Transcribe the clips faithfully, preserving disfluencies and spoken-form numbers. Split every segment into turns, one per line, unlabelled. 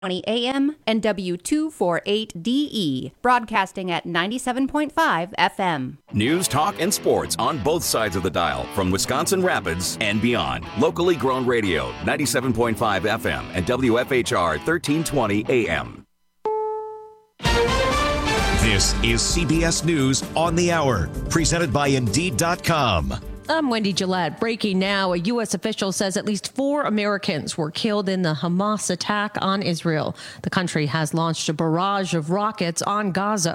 twenty A M and W two forty-eight D E, broadcasting at ninety-seven point five F M.
News, talk, and sports on both sides of the dial from Wisconsin Rapids and beyond. Locally grown radio, ninety-seven point five F M and W F H R thirteen twenty A M.
This is C B S News on the Hour, presented by Indeed dot com.
I'm Wendy Gillette. Breaking now, a U S official says at least four Americans were killed in the Hamas attack on Israel. The country has launched a barrage of rockets on Gaza.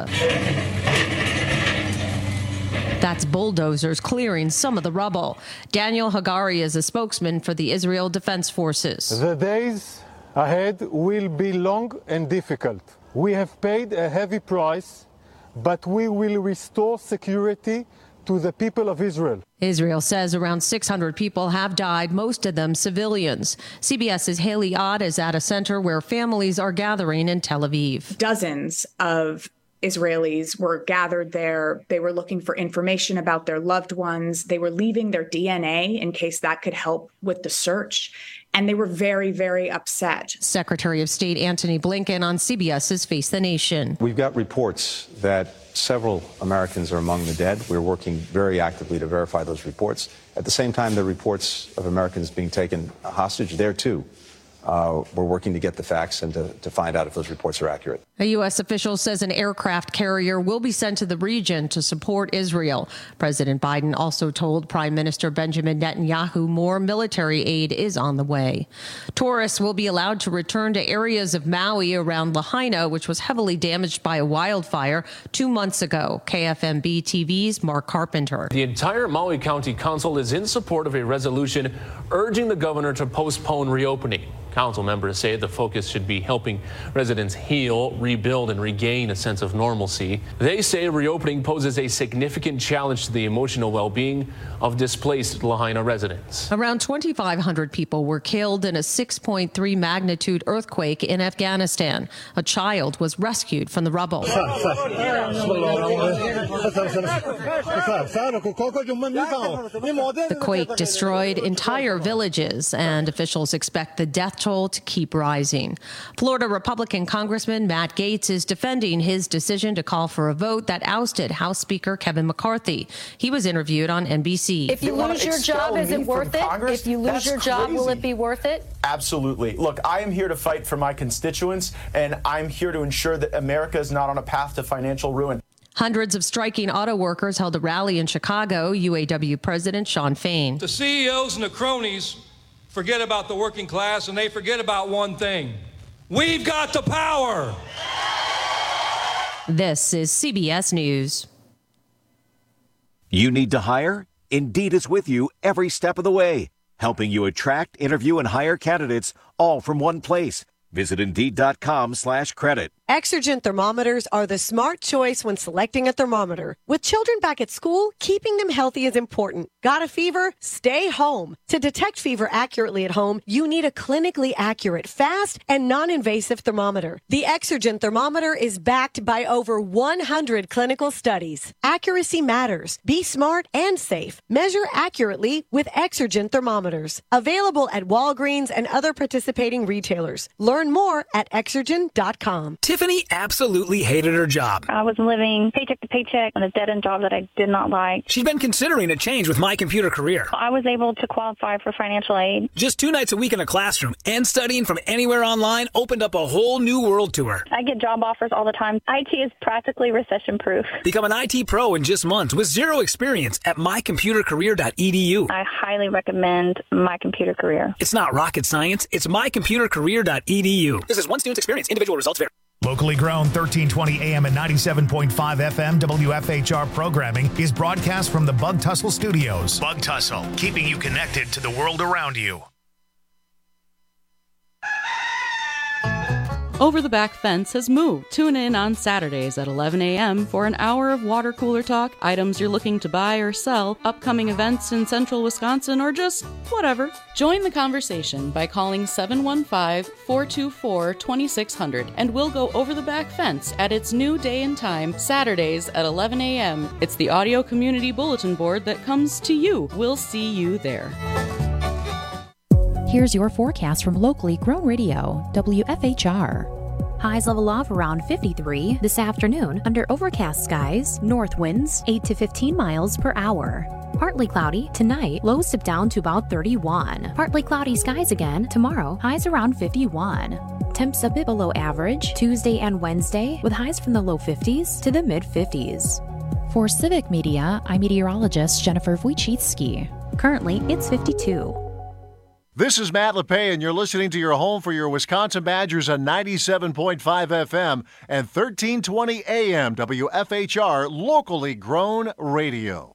That's bulldozers clearing some of the rubble. Daniel Hagari is a spokesman for the Israel Defense Forces.
The days ahead will be long and difficult. We have paid a heavy price, but we will restore security to the people of Israel.
Israel says around six hundred people have died, most of them civilians. CBS's Haley Ott is at a center where families are gathering in Tel Aviv.
Dozens of Israelis were gathered there. They were looking for information about their loved ones. They were leaving their D N A in case that could help with the search. And they were very, very upset. Secretary of State Antony Blinken on CBS's Face the Nation.
We've got reports that several Americans are among the dead. We're working very actively to verify those reports. At the same time, there are reports of Americans being taken hostage there, too. Uh, we're working to get the facts and to, to find out if those reports are accurate.
A U S official says an aircraft carrier will be sent to the region to support Israel. President Biden also told Prime Minister Benjamin Netanyahu more military aid is on the way. Tourists will be allowed to return to areas of Maui around Lahaina, which was heavily damaged by a wildfire two months ago. K F M B T V's Mark Carpenter.
The entire Maui County Council is in support of a resolution urging the governor to postpone reopening. Council members say the focus should be helping residents heal, rebuild, and regain a sense of normalcy. They say reopening poses a significant challenge to the emotional well-being of displaced Lahaina residents.
Around twenty-five hundred people were killed in a six point three magnitude earthquake in Afghanistan. A child was rescued from the rubble. The quake destroyed entire villages, and officials expect the death toll to keep rising. Florida Republican Congressman Matt Gaetz is defending his decision to call for a vote that ousted House Speaker Kevin McCarthy. He was interviewed on N B C.
If you, you lose your job, is it worth it? Congress? If you lose That's your job, crazy. Will it be worth it?
Absolutely. Look, I am here to fight for my constituents, and I'm here to ensure that America is not on a path to financial ruin.
Hundreds of striking auto workers held a rally in Chicago. U A W President Shawn Fain.
The C E Os and the cronies forget about the working class, and they forget about one thing. We've got the power.
This is C B S News.
You need to hire? Indeed is with you every step of the way, helping you attract, interview, and hire candidates all from one place. Visit Indeed.com slash credit.
Exergen thermometers are the smart choice when selecting a thermometer. With children back at school, keeping them healthy is important. Got a fever? Stay home. To detect fever accurately at home, you need a clinically accurate, fast, and non-invasive thermometer. The Exergen thermometer is backed by over one hundred clinical studies. Accuracy matters. Be smart and safe. Measure accurately with Exergen thermometers. Available at Walgreens and other participating retailers. Learn more at Exergen dot com.
Tiffany absolutely hated her job.
I was living paycheck to paycheck on a dead-end job that I did not like.
She'd been considering a change with My Computer Career.
I was able to qualify for financial aid.
Just two nights a week in a classroom and studying from anywhere online opened up a whole new world to her.
I get job offers all the time. I T is practically recession-proof.
Become an I T pro in just months with zero experience at my computer career dot e d u.
I highly recommend My Computer Career.
It's not rocket science. It's my computer career dot e d u. This is one student's experience. Individual results vary.
Locally grown thirteen twenty A M and ninety-seven point five F M W F H R programming is broadcast from the Bug Tussle Studios. Bug Tussle, keeping you connected to the world around you.
Over the Back Fence has moved. Tune in on Saturdays at eleven a m for an hour of water cooler talk, items you're looking to buy or sell, upcoming events in central Wisconsin, or just whatever. Join the conversation by calling seven one five, four two four, two six zero zero and we'll go over the back fence at its new day and time, Saturdays at eleven a m It's the audio community bulletin board that comes to you. We'll see you there.
Here's your forecast from locally grown radio, W F H R. Highs level off around fifty-three this afternoon under overcast skies, north winds eight to fifteen miles per hour. Partly cloudy tonight, lows dip down to about thirty-one. Partly cloudy skies again tomorrow, highs around fifty-one. Temps a bit below average Tuesday and Wednesday with highs from the low fifties to the mid fifties. For Civic Media, I'm meteorologist Jennifer Wojcicki. Currently, it's fifty-two.
This is Matt LePay, and you're listening to your home for your Wisconsin Badgers on ninety-seven point five F M and thirteen twenty A M W F H R, locally grown radio.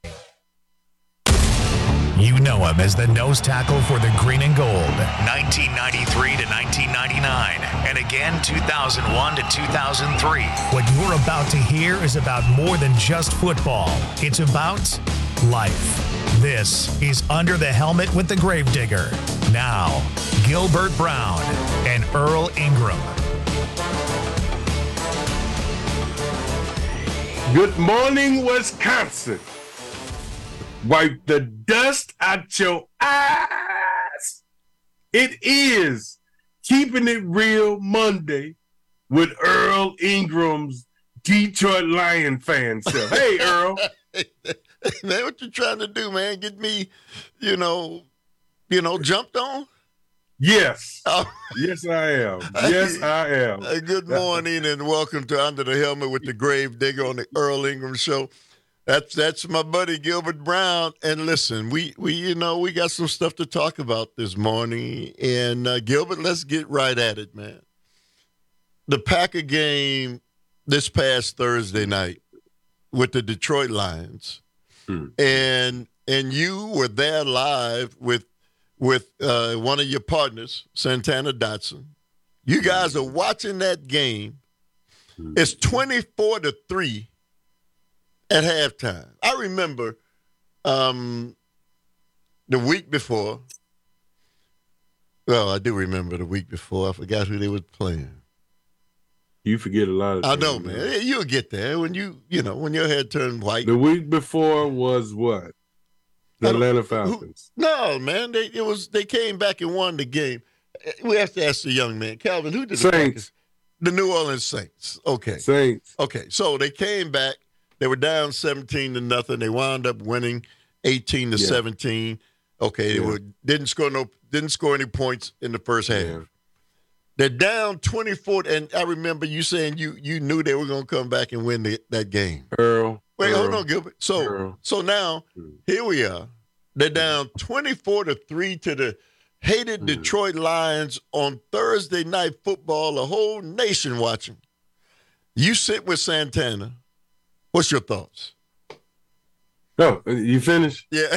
You know him as the nose tackle for the green and gold, nineteen ninety-three to nineteen ninety-nine, and again two thousand one to two thousand three. What you're about to hear is about more than just football. It's about life. This is Under the Helmet with the Gravedigger. Now, Gilbert Brown and Earl Ingram.
Good morning, Wisconsin. Wipe the dust out your eyes. It is Keeping It Real Monday with Earl Ingram's Detroit Lion fan self. Hey, Earl.
Hey, man, what you trying to do, man? Get me, you know, you know, jumped on?
Yes. Oh. Yes, I am. Yes, I am.
Hey, good morning and welcome to Under the Helmet with the Gravedigger on the Earl Ingram Show. That's that's my buddy Gilbert Brown. And listen, we, we you know, we got some stuff to talk about this morning. And, uh, Gilbert, let's get right at it, man. The Packer game this past Thursday night with the Detroit Lions. Hmm. And and you were there live with with uh, one of your partners, Santana Dotson. You guys are watching that game. Hmm. It's twenty-four to three at halftime. I remember um, the week before. Well, I do remember the week before. I forgot who they were playing.
You forget a lot of things.
I know, man. man. You'll get there when you, you know, when your head turned white.
The week before was what? The Atlanta Falcons.
Who, no, man. They it was they came back and won the game. We have to ask the young man, Calvin, who did the
Saints?
The New Orleans Saints. Okay.
Saints.
Okay. So they came back. They were down seventeen to nothing. They wound up winning eighteen to yeah. seventeen. Okay. Yeah. They were didn't score no didn't score any points in the first half. Yeah. They're down twenty-four, and I remember you saying you you knew they were going to come back and win the, that game.
Earl.
Wait,
Earl,
hold on, Gilbert. So
Earl.
so now, here we are. They're down twenty-four to three to the hated Detroit Lions on Thursday Night Football, the whole nation watching. You sit with Santana. What's your thoughts?
Oh, you finished?
Yeah.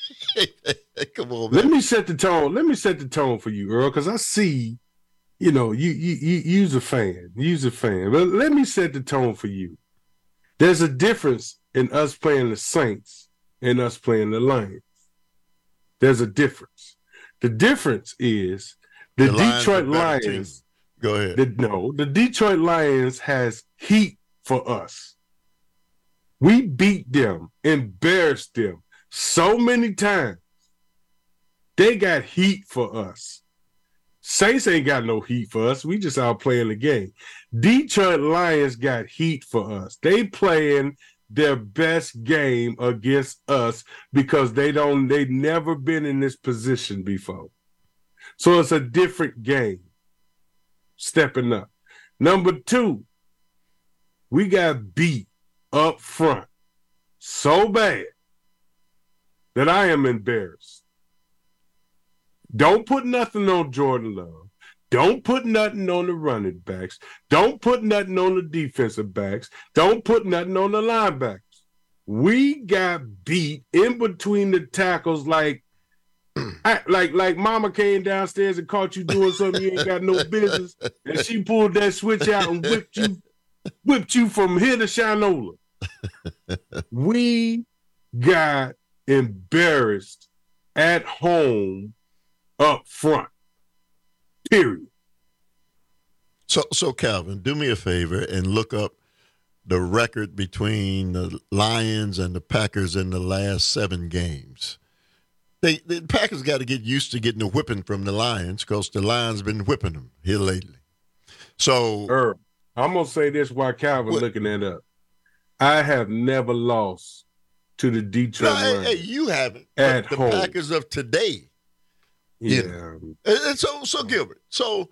Come on, man.
Let me set the tone. Let me set the tone for you, Earl, because I see, you know, you you you you's a fan. You's a fan. But let me set the tone for you. There's a difference in us playing the Saints and us playing the Lions. There's a difference. The difference is the, the Detroit Lions. Lions
Go ahead.
The, no, the Detroit Lions has heat for us. We beat them, embarrassed them so many times. They got heat for us. Saints ain't got no heat for us. We just out playing the game. Detroit Lions got heat for us. They playing their best game against us because they don't, they've never been in this position before. So it's a different game. Stepping up. Number two, we got beat up front so bad that I am embarrassed. Don't put nothing on Jordan Love. Don't put nothing on the running backs. Don't put nothing on the defensive backs. Don't put nothing on the linebackers. We got beat in between the tackles like, I, like, like mama came downstairs and caught you doing something you ain't got no business, and she pulled that switch out and whipped you, whipped you from here to Shinola. We got embarrassed at home up front. Period.
So, so Calvin, do me a favor and look up the record between the Lions and the Packers in the last seven games. they the Packers got to get used to getting a whipping from the Lions because the Lions been whipping them here lately. So,
Earl, I'm gonna say this while Calvin what, looking that up. I have never lost to the Detroit
no,
Lions.
Hey, hey, you haven't.
At
the
home.
Packers of today.
Yeah.
You know? And so, so Gilbert. So,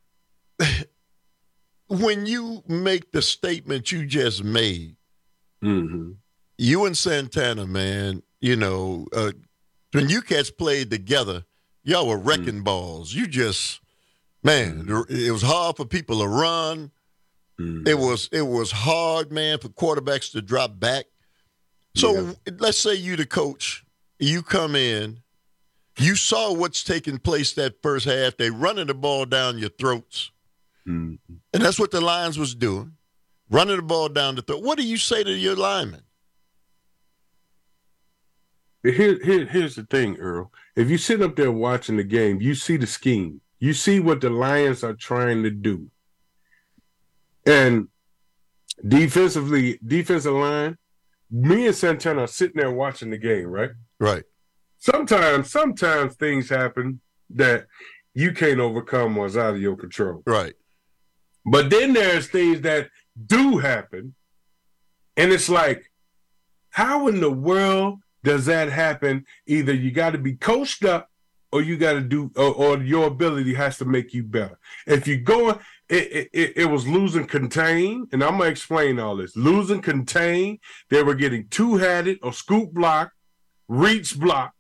when you make the statement you just made,
mm-hmm.
you and Santana, man, you know, uh, when you cats played together, y'all were wrecking mm-hmm. balls. You just, man, mm-hmm. it was hard for people to run. Mm-hmm. It was it was hard, man, for quarterbacks to drop back. So yeah. let's say you the coach, you come in, you saw what's taking place that first half. They running the ball down your throats.
Mm-hmm.
And that's what the Lions was doing, running the ball down the throat. What do you say to your linemen?
Here, here, here's the thing, Earl. If you sit up there watching the game, you see the scheme. You see what the Lions are trying to do. And defensively, defensive line, me and Santana are sitting there watching the game, right?
Right.
Sometimes, sometimes things happen that you can't overcome or is out of your control.
Right.
But then there's things that do happen, and it's like, how in the world does that happen? Either you got to be coached up or you got to do, or, or your ability has to make you better. If you go, it, it, it was losing contain, and I'm going to explain all this. Losing contain, they were getting two-hatted or scoop blocked, reach blocked.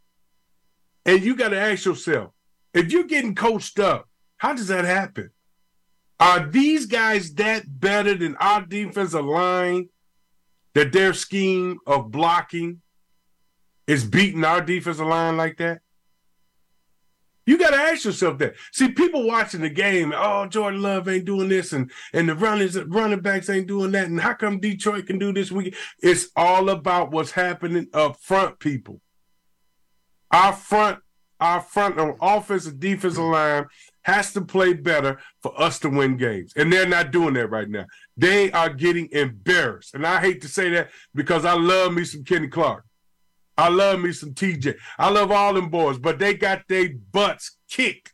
And you got to ask yourself, if you're getting coached up, how does that happen? Are these guys that better than our defensive line that their scheme of blocking is beating our defensive line like that? You got to ask yourself that. See, people watching the game, oh, Jordan Love ain't doing this, and, and the runners, running backs ain't doing that, and how come Detroit can do this? We, it's all about what's happening up front, people. Our front, our front on offensive, defensive line has to play better for us to win games. And they're not doing that right now. They are getting embarrassed. And I hate to say that because I love me some Kenny Clark. I love me some T J. I love all them boys, but they got their butts kicked.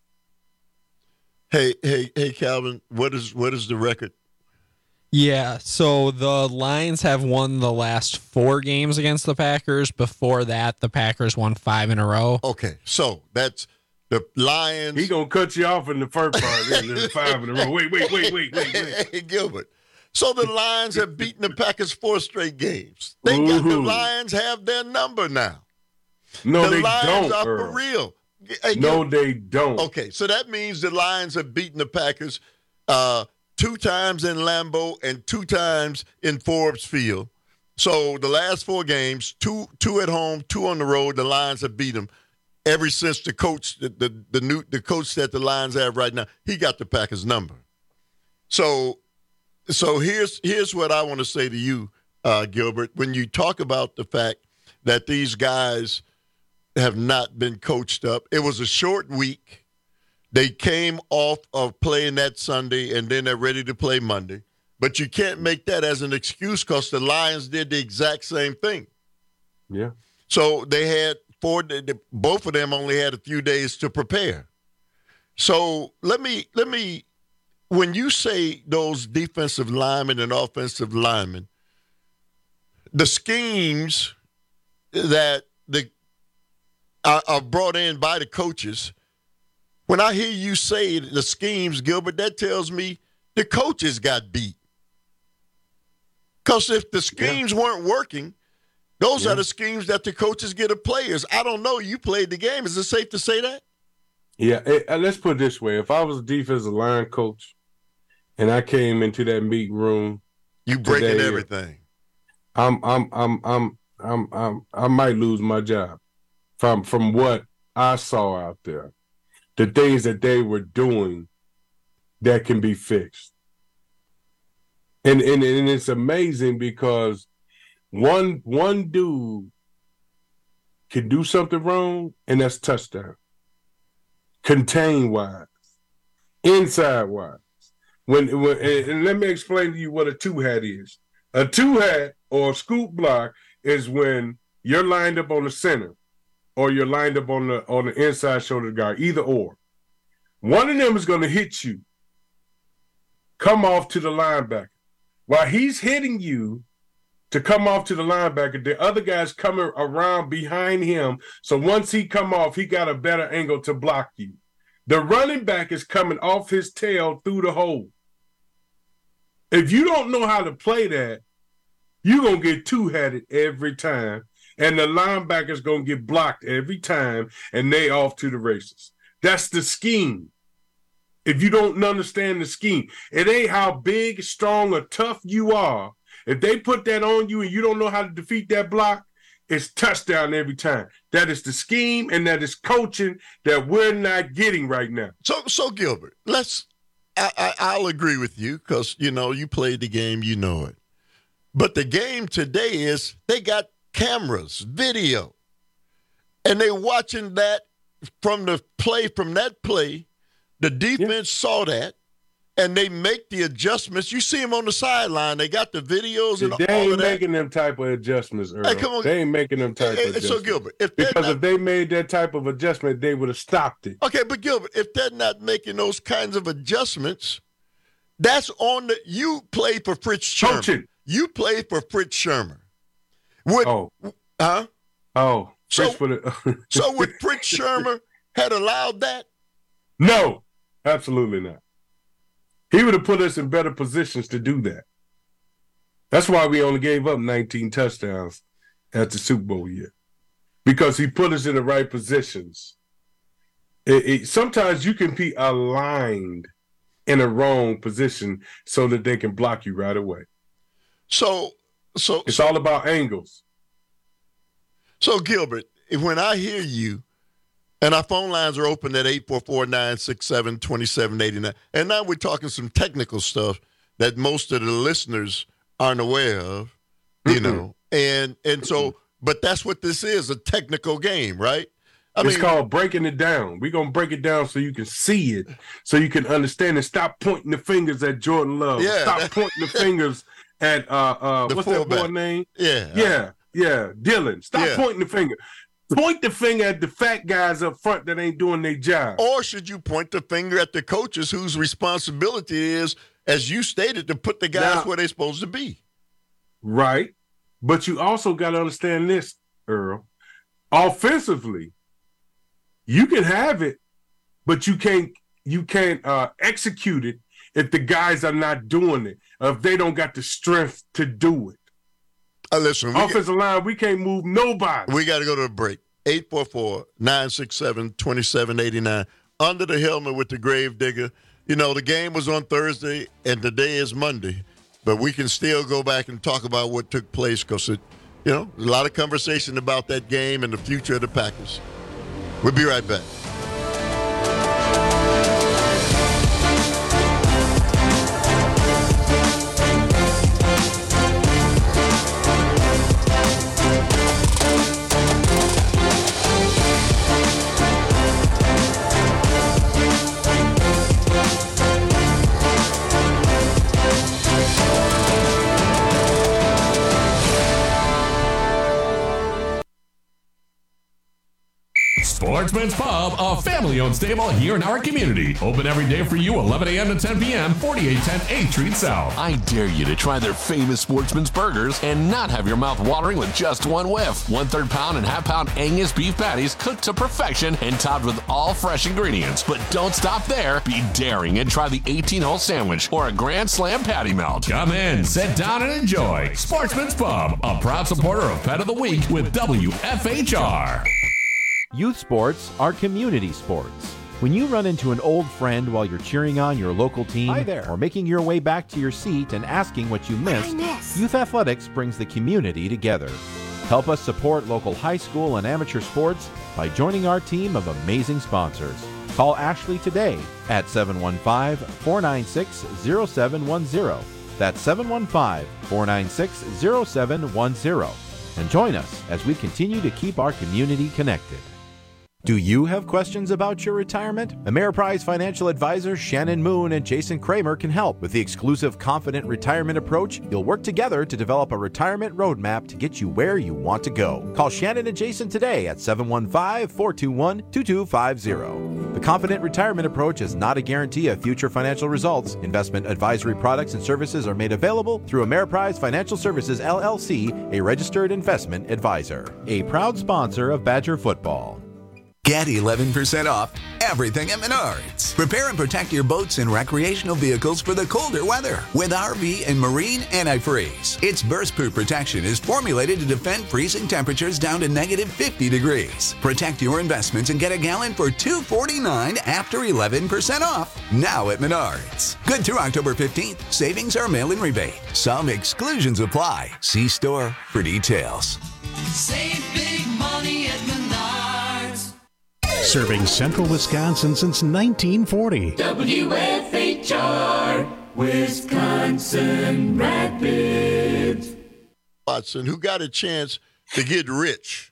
Hey, hey, hey, Calvin, what is what is the record?
Yeah, so the Lions have won the last four games against the Packers. Before that, the Packers won five in a row.
Okay, so that's the Lions.
He gonna cut you off in the first part. Then five in a row. Wait, wait, wait, wait, wait, wait.
Hey, Gilbert. So the Lions have beaten the Packers four straight games. They got the Lions have their number now.
No,
the
they
Lions
don't.
are
Earl.
for real. Hey,
no,
Gilbert.
they don't.
Okay, so that means the Lions have beaten the Packers uh, two times in Lambeau and two times in Forbes Field. So the last four games, two two at home, two on the road, the Lions have beat them. Ever since the coach, the, the the new the coach that the Lions have right now, he got the Packers number. So, so here's here's what I want to say to you, uh, Gilbert. When you talk about the fact that these guys have not been coached up, it was a short week. They came off of playing that Sunday, and then they're ready to play Monday. But you can't make that as an excuse because the Lions did the exact same thing.
Yeah.
So they had. Four, both of them only had a few days to prepare. So let me, let me, when you say those defensive linemen and offensive linemen, the schemes that the are, are brought in by the coaches, when I hear you say the schemes, Gilbert, that tells me the coaches got beat. Because if the schemes yeah. weren't working, Those yeah. are the schemes that the coaches get of players. I don't know. You played the game. Is it safe to say that?
Yeah. It, uh, let's put it this way. If I was a defensive line coach and I came into that meeting room,
you breaking today, everything.
I'm, I'm, I'm, I'm, I'm, I'm, I might lose my job from from what I saw out there. The things that they were doing that can be fixed, and and, and it's amazing because. One one dude can do something wrong, and that's touchdown. Contain-wise, inside-wise. When, when and let me explain to you what a two-hat is. A two-hat or a scoop block is when you're lined up on the center, or you're lined up on the on the inside shoulder guard, either or. One of them is going to hit you, come off to the linebacker. While he's hitting you to come off to the linebacker, the other guy's coming around behind him. So once he come off, he got a better angle to block you. The running back is coming off his tail through the hole. If you don't know how to play that, you're going to get two-headed every time, and the linebacker's going to get blocked every time, and they off to the races. That's the scheme. If you don't understand the scheme, it ain't how big, strong, or tough you are. If they put that on you and you don't know how to defeat that block, it's touchdown every time. That is the scheme, and that is coaching that we're not getting right now.
So, so Gilbert, let's. I, I, I'll agree with you because you know you played the game, you know it. But the game today is they got cameras, video, and they watching that from the play from that play. The defense yeah. saw that, and they make the adjustments. You see them on the sideline. They got the videos and
they
all
ain't
of that.
making them type of adjustments, Earl.
Hey, come on.
They ain't making them type
hey,
of
hey,
adjustments.
So, Gilbert, if
because
not,
if they made that type of adjustment, they would have stopped it.
Okay, but Gilbert, if they're not making those kinds of adjustments, that's on the – you play for Fritz Shermer.
Coaching.
You play for Fritz Shermer. Would,
oh.
Huh?
Oh.
So,
the-
so would Fritz Shermer had allowed that?
No. Absolutely not. He would have put us in better positions to do that. That's why we only gave up nineteen touchdowns at the Super Bowl year, because he put us in the right positions. It, it, sometimes you can be aligned in a wrong position so that they can block you right away.
So, so
it's
so,
all about angles.
So, Gilbert, when I hear you, and our phone lines are open at eight four four, nine six seven, two seven eight nine. And now we're talking some technical stuff that most of the listeners aren't aware of, you mm-hmm. know. And and so, but that's what this is, a technical game, right? I
it's
mean,
called breaking it down. We're going to break it down so you can see it, so you can understand it. Stop pointing the fingers at Jordan Love.
Yeah,
Stop
that,
pointing the fingers at, uh, uh, what's
fullback.
that boy name?
Yeah.
Yeah, yeah, Dylan. Stop
yeah.
pointing the finger. Point the finger at the fat guys up front that ain't doing their job.
Or should you point the finger at the coaches whose responsibility is, as you stated, to put the guys now, where they're supposed to be?
Right. But you also got to understand this, Earl. Offensively, you can have it, but you can't you can't uh, execute it if the guys are not doing it, or if they don't got the strength to do it.
Uh, listen,
offensive get, line, we can't move nobody.
We got to go to a break. eight four four, nine six seven, two seven eight nine. Under the helmet with the grave digger. You know, the game was on Thursday, and today is Monday. But we can still go back and talk about what took place because, it, you know, a lot of conversation about that game and the future of the Packers. We'll be right back.
Sportsman's Pub, a family-owned stable here in our community. Open every day for you, eleven a.m. to ten p.m., forty-eight ten eighth Street South.
I dare you to try their famous Sportsman's Burgers and not have your mouth watering with just one whiff. One-third pound and half-pound Angus beef patties cooked to perfection and topped with all fresh ingredients. But don't stop there. Be daring and try the eighteen-hole sandwich or a Grand Slam patty melt.
Come in, sit down, and enjoy. Sportsman's Pub, a proud supporter of Pet of the Week with W F H R.
Youth sports are community sports. When you run into an old friend while you're cheering on your local team
Hi there.
or making your way back to your seat and asking what you missed,
miss?
Youth Athletics brings the community together. Help us support local high school and amateur sports by joining our team of amazing sponsors. Call Ashley today at seven one five, four nine six, zero seven one zero. That's seven one five, four nine six, zero seven one zero. And join us as we continue to keep our community connected. Do you have questions about your retirement? Ameriprise financial advisors Shannon Moon and Jason Kramer can help. With the exclusive Confident Retirement Approach, you'll work together to develop a retirement roadmap to get you where you want to go. Call Shannon and Jason today at seven one five, four two one, two two five zero. The Confident Retirement Approach is not a guarantee of future financial results. Investment advisory products and services are made available through Ameriprise Financial Services, L L C, a registered investment advisor. A proud sponsor of Badger football.
Get eleven percent off everything at Menards. Prepare and protect your boats and recreational vehicles for the colder weather with R V and marine antifreeze. Its burst-proof protection is formulated to defend freezing temperatures down to negative fifty degrees. Protect your investments and get a gallon for two dollars and forty-nine cents after eleven percent off. Now at Menards. Good through October fifteenth. Savings are mail-in rebate. Some exclusions apply. See store for details.
Save big money at Menards.
Serving central Wisconsin since nineteen forty.
W F H R, Wisconsin Rapids.
Watson, who got a chance to get rich,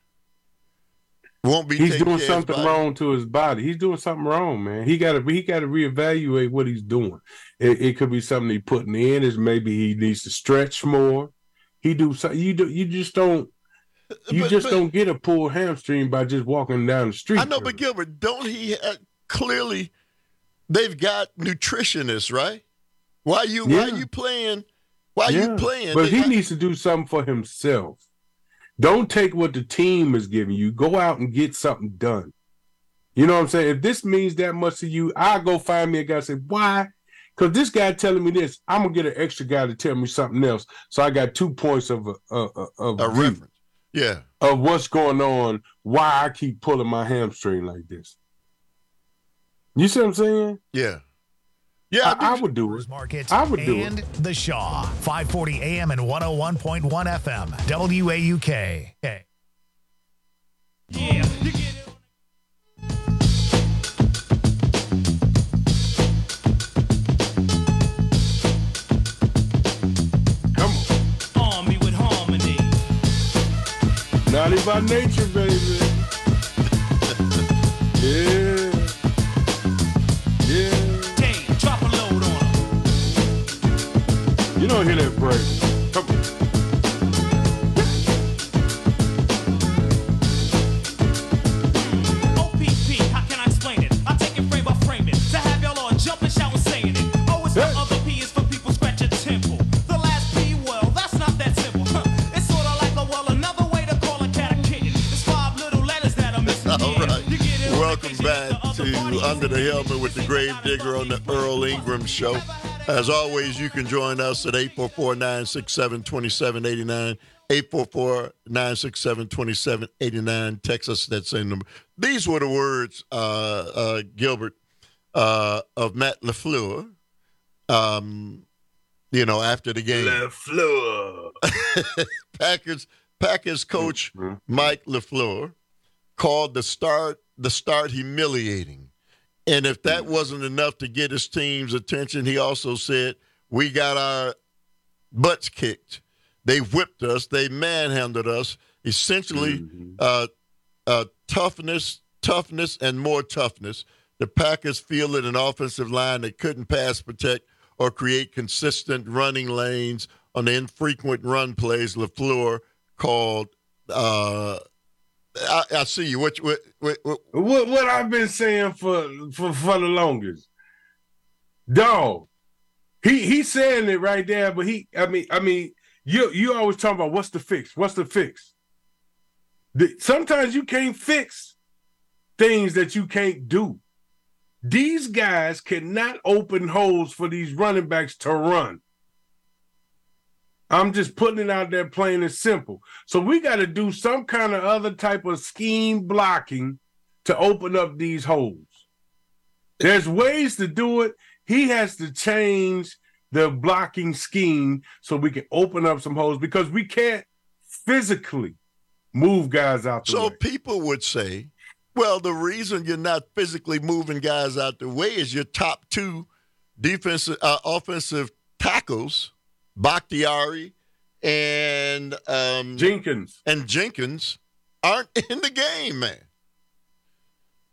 won't be.
He's doing something wrong to his body. He's doing something wrong, man. He got to he got to reevaluate what he's doing. It, it could be something he's putting in. Is maybe he needs to stretch more. He do something. You do. You just don't. You but, just but, don't get a pulled hamstring by just walking down the street.
I know, but Gilbert, don't he uh, clearly? They've got nutritionists, right? Why you yeah. why you playing? Why yeah. you playing?
But
they,
he I, needs to do something for himself. Don't take what the team is giving you. Go out and get something done. You know what I'm saying? If this means that much to you, I'll go find me a guy and say, why? Because this guy telling me this, I'm gonna get an extra guy to tell me something else. So I got two points of a of, of
a reference. Yeah.
Of what's going on, why I keep pulling my hamstring like this. You see what I'm saying?
Yeah. Yeah,
I, I would do it.
Market
I would do
and
it.
The Shaw, five forty A M and one oh one point one F M, W A U K. Okay.
Yeah.
Naughty by nature, baby. Yeah. Yeah.
Hey, drop a load on him.
You don't hear that break. Come on.
O P P, how can I explain it? I take it frame by frame it. To have y'all on jumping, shouting, saying it. Oh, it's hey. The other P is for people scratching temple. The last P, well, that's not that simple. Huh. It's sort of like a well, another way to call a cat a kitten. It's five little letters that are missing.
All right. Welcome back to Under the Helmet with the Grave Digger on the Earl Ingram Show. As always, you can join us at eight four four, nine six seven, two seven eight nine, eight four four, nine six seven, two seven eight nine. Text us that same number. These were the words, uh, uh, Gilbert, uh, of Matt LaFleur, um, you know, after the game.
LaFleur.
Packers, Packers coach mm-hmm. Mike LaFleur called the start the start humiliating. And if that wasn't enough to get his team's attention, he also said, we got our butts kicked. They whipped us. They manhandled us. Essentially, mm-hmm. uh, uh, toughness, toughness, and more toughness. The Packers fielded an offensive line that couldn't pass protect or create consistent running lanes on the infrequent run plays LaFleur called uh, – I, I see you. What, what, what, what,
what, what I've been saying for, for, for the longest. Dog, he he's saying it right there, but he, I mean, I mean, you you always talking about what's the fix? What's the fix? The, sometimes you can't fix things that you can't do. These guys cannot open holes for these running backs to run. I'm just putting it out there plain and simple. So we got to do some kind of other type of scheme blocking to open up these holes. There's ways to do it. He has to change the blocking scheme so we can open up some holes because we can't physically move guys out the
so
way.
So people would say, well, the reason you're not physically moving guys out the way is your top two defensive, uh, offensive tackles, Bakhtiari and um,
Jenkins
and Jenkins aren't in the game, man.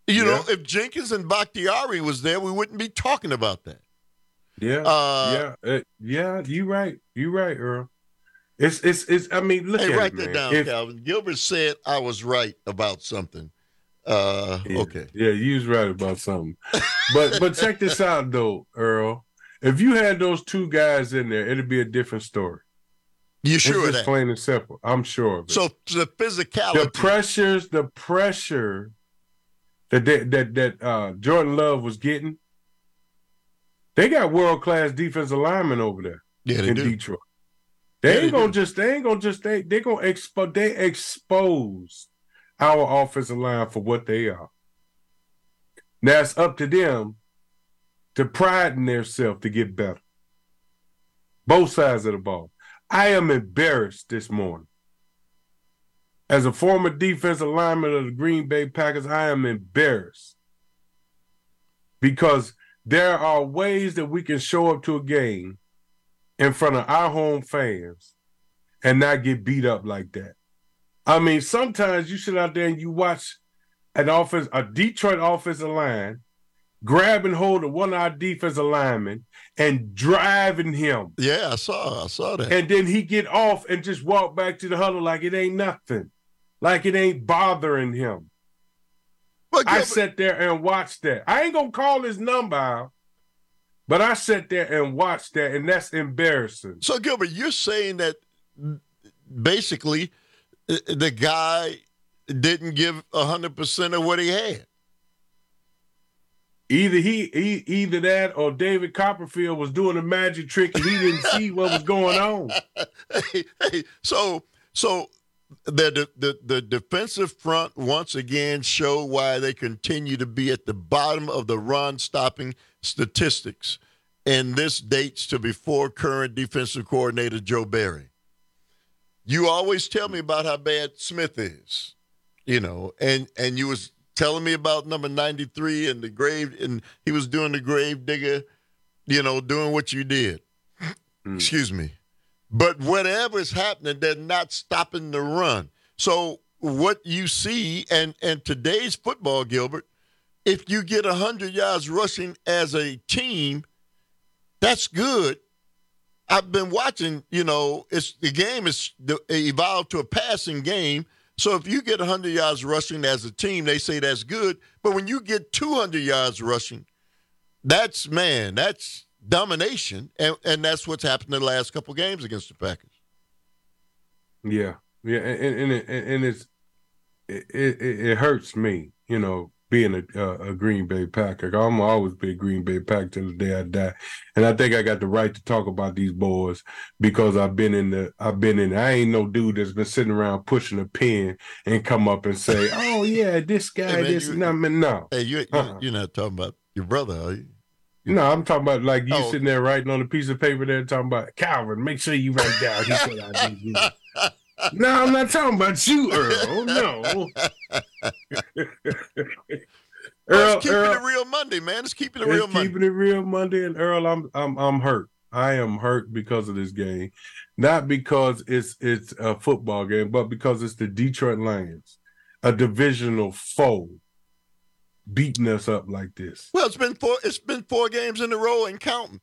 You
Yeah.
know, if Jenkins and Bakhtiari was there, we wouldn't be talking about that.
Yeah,
Uh,
yeah, uh, yeah. You right. You right, Earl. It's it's it's. I mean, look
Hey,
at
write
it,
that
man.
down,
If-
Calvin. Gilbert said I was right about something. Uh,
Yeah.
Okay.
Yeah, you was right about something. But but check this out though, Earl. If you had those two guys in there, it'd be a different story.
You
It's
sure of
just
that?
plain and simple. I'm sure of it.
So the physicality.
the pressures, the pressure that they, that that uh, Jordan Love was getting, they got world class defensive linemen over there
Yeah, they
in
do.
Detroit. They
Yeah,
ain't
they
gonna
do.
just they ain't gonna just they they gonna expose they expose our offensive line for what they are. Now it's up to them to pride in themselves to get better. Both sides of the ball. I am embarrassed this morning. As a former defensive lineman of the Green Bay Packers, I am embarrassed because there are ways that we can show up to a game in front of our home fans and not get beat up like that. I mean, sometimes you sit out there and you watch an offense, a Detroit offensive line, grabbing hold of one of our defensive linemen and driving him.
Yeah, I saw. I saw that.
And then he get off and just walk back to the huddle like it ain't nothing, like it ain't bothering him.
But
I
Gilbert-
sat there and watched that. I ain't gonna call his number out, but I sat there and watched that, and that's embarrassing.
So Gilbert, you're saying that basically uh, the guy didn't give a hundred percent of what he had.
Either he, he, either that, or David Copperfield was doing a magic trick and he didn't see what was going on.
hey, hey, so so the, the the defensive front once again show why they continue to be at the bottom of the run stopping statistics, and this dates to before current defensive coordinator Joe Barry. You always tell me about how bad Smith is, you know, and and you was telling me about number ninety-three and the grave, and he was doing the grave digger, you know, doing what you did. Mm. Excuse me. But whatever's happening, they're not stopping the run. So what you see, and, and today's football, Gilbert, if you get one hundred yards rushing as a team, that's good. I've been watching, you know, it's the game is evolved to a passing game. So if you get one hundred yards rushing as a team, they say that's good. But when you get two hundred yards rushing, that's, man, that's domination. And, and that's what's happened in the last couple games against the Packers.
Yeah, yeah, and and, it, and it's it, it it hurts me, you know, being a a Green Bay Packer. I'm gonna always be a Green Bay Packer till the day I die, and I think I got the right to talk about these boys because I've been in the I've been in. I ain't no dude that's been sitting around pushing a pen and come up and say, "Oh yeah, this guy,
Hey, man,
this."
you-
no, I mean, no.
Hey, you, you,
Uh-uh.
you're not talking about your brother, are you?
No, I'm talking about like you
Oh.
sitting there writing on a piece of paper there talking about Calvin, make sure you write down. He said I did this. No, I'm not talking about you, Earl. No.
Well, it's keeping it real Monday, man. It's keeping it real
It's
Monday.
keeping it real Monday, and Earl, I'm I'm I'm hurt. I am hurt because of this game, not because it's it's a football game, but because it's the Detroit Lions, a divisional foe, beating us up like this.
Well, it's been four. It's been four games in a row and counting.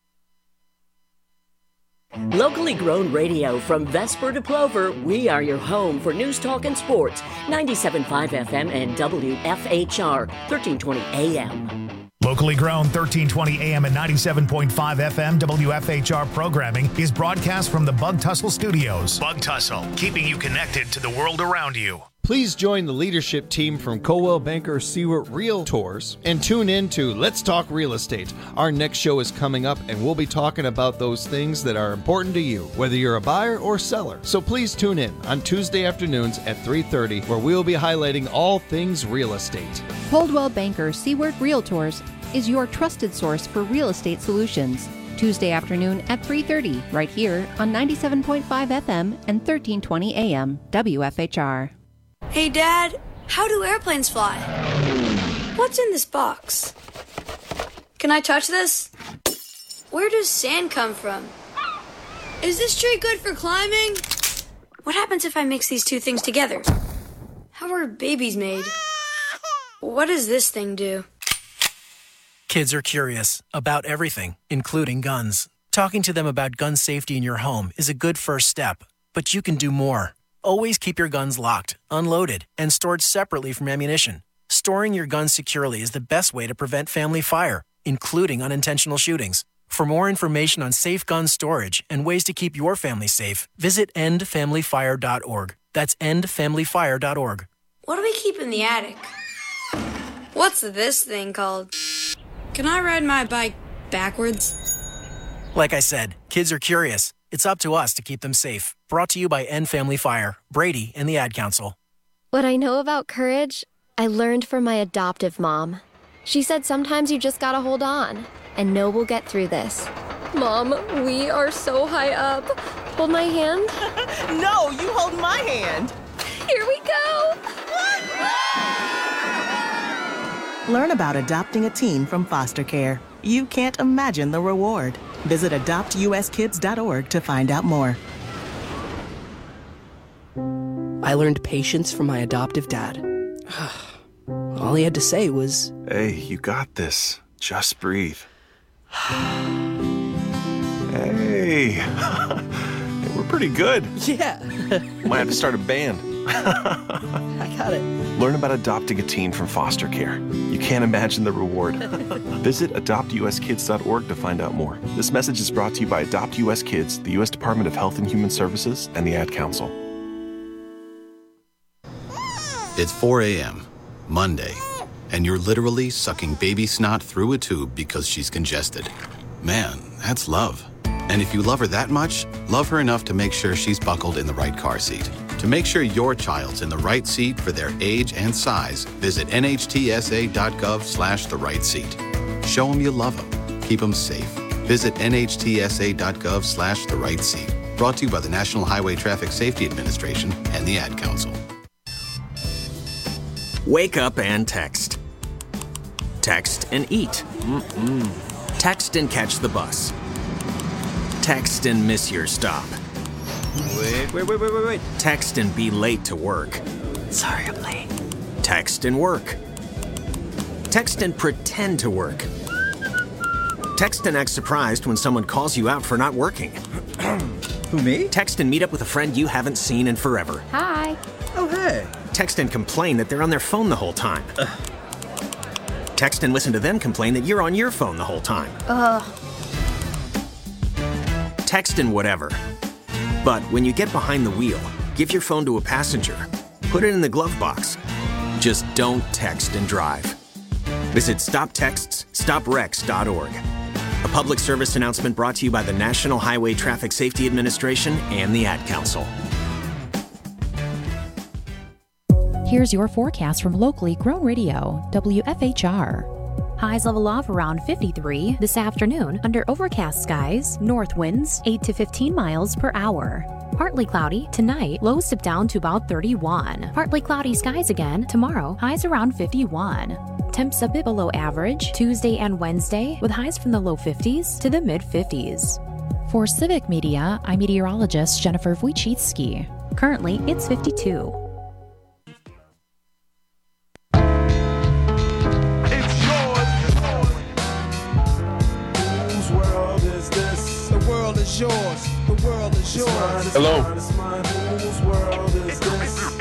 Locally grown radio from Vesper to Plover, we are your home for news, talk, and sports. ninety-seven point five F M and W F H R, thirteen twenty A M.
Locally grown thirteen twenty A M and ninety-seven point five F M W F H R programming is broadcast from the Bug Tussle Studios. Bug Tussle, keeping you connected to the world around you.
Please join the leadership team from Coldwell Banker Seward Realtors and tune in to Let's Talk Real Estate. Our next show is coming up, and we'll be talking about those things that are important to you, whether you're a buyer or seller. So please tune in on Tuesday afternoons at three thirty, where we'll be highlighting all things real estate.
Coldwell Banker Seward Realtors is your trusted source for real estate solutions. Tuesday afternoon at three thirty, right here on ninety-seven point five F M and thirteen twenty A M W F H R.
Hey, Dad, how do airplanes fly? What's in this box? Can I touch this? Where does sand come from? Is this tree good for climbing? What happens if I mix these two things together? How are babies made? What does this thing do?
Kids are curious about everything, including guns. Talking to them about gun safety in your home is a good first step, but you can do more. Always keep your guns locked, unloaded, and stored separately from ammunition. Storing your guns securely is the best way to prevent family fire, including unintentional shootings. For more information on safe gun storage and ways to keep your family safe, visit end family fire dot org. That's end family fire dot org.
What do we keep in the attic? What's this thing called? Can I ride my bike backwards?
Like I said, kids are curious. It's up to us to keep them safe. Brought to you by End Family Fire, Brady, and the Ad Council.
What I know about courage, I learned from my adoptive mom. She said sometimes you just gotta hold on and know we'll get through this. Mom, we are so high up. Hold my hand.
No, you hold my hand.
Here we go.
Learn about adopting a teen from foster care. You can't imagine the reward. Visit adopt u s kids dot org to find out more.
I learned patience from my adoptive dad. All he had to say was,
"Hey, you got this. Just breathe." Hey, we're pretty good.
Yeah.
Might have to start a band.
I got it.
Learn about adopting a teen from foster care. You can't imagine the reward. Visit adopt u s kids dot org to find out more. This message is brought to you by Adopt U S Kids, the U S Department of Health and Human Services, and the Ad Council.
It's four a.m., Monday, and you're literally sucking baby snot through a tube because she's congested. Man, that's love. And if you love her that much, love her enough to make sure she's buckled in the right car seat. To make sure your child's in the right seat for their age and size, visit N H T S A dot gov slash the right seat. Show them you love them. Keep them safe. Visit N H T S A dot gov slash the right seat. Brought to you by the National Highway Traffic Safety Administration and the Ad Council.
Wake up and text. Text and eat. Mm-mm. Text and catch the bus. Text and miss your stop. Wait, wait, wait, wait, wait, wait. Text and be late to work. Sorry, I'm late. Text and work. Text and pretend to work. Text and act surprised when someone calls you out for not working. Who, me? Text and meet up with a friend you haven't seen in forever.
Hi.
Oh, hey. Text and complain that they're on their phone the whole time. Ugh. Text and listen to them complain that you're on your phone the whole time.
Ugh.
Text and whatever. But when you get behind the wheel, give your phone to a passenger. Put it in the glove box. Just don't text and drive. Visit stop texts stop wrecks dot org. A public service announcement brought to you by the National Highway Traffic Safety Administration and the Ad Council.
Here's your forecast from locally grown radio, W F H R. Highs level off around fifty-three this afternoon under overcast skies, north winds eight to fifteen miles per hour. Partly cloudy tonight, lows dip down to about thirty-one. Partly cloudy skies again tomorrow, highs around fifty-one. Temps a bit below average Tuesday and Wednesday with highs from the low fifties to the mid fifties. For Civic Media, I'm meteorologist Jennifer Wojcicki. Currently, it's fifty-two.
Yours. The world is yours.
Hello.
It's mine, whose world is this?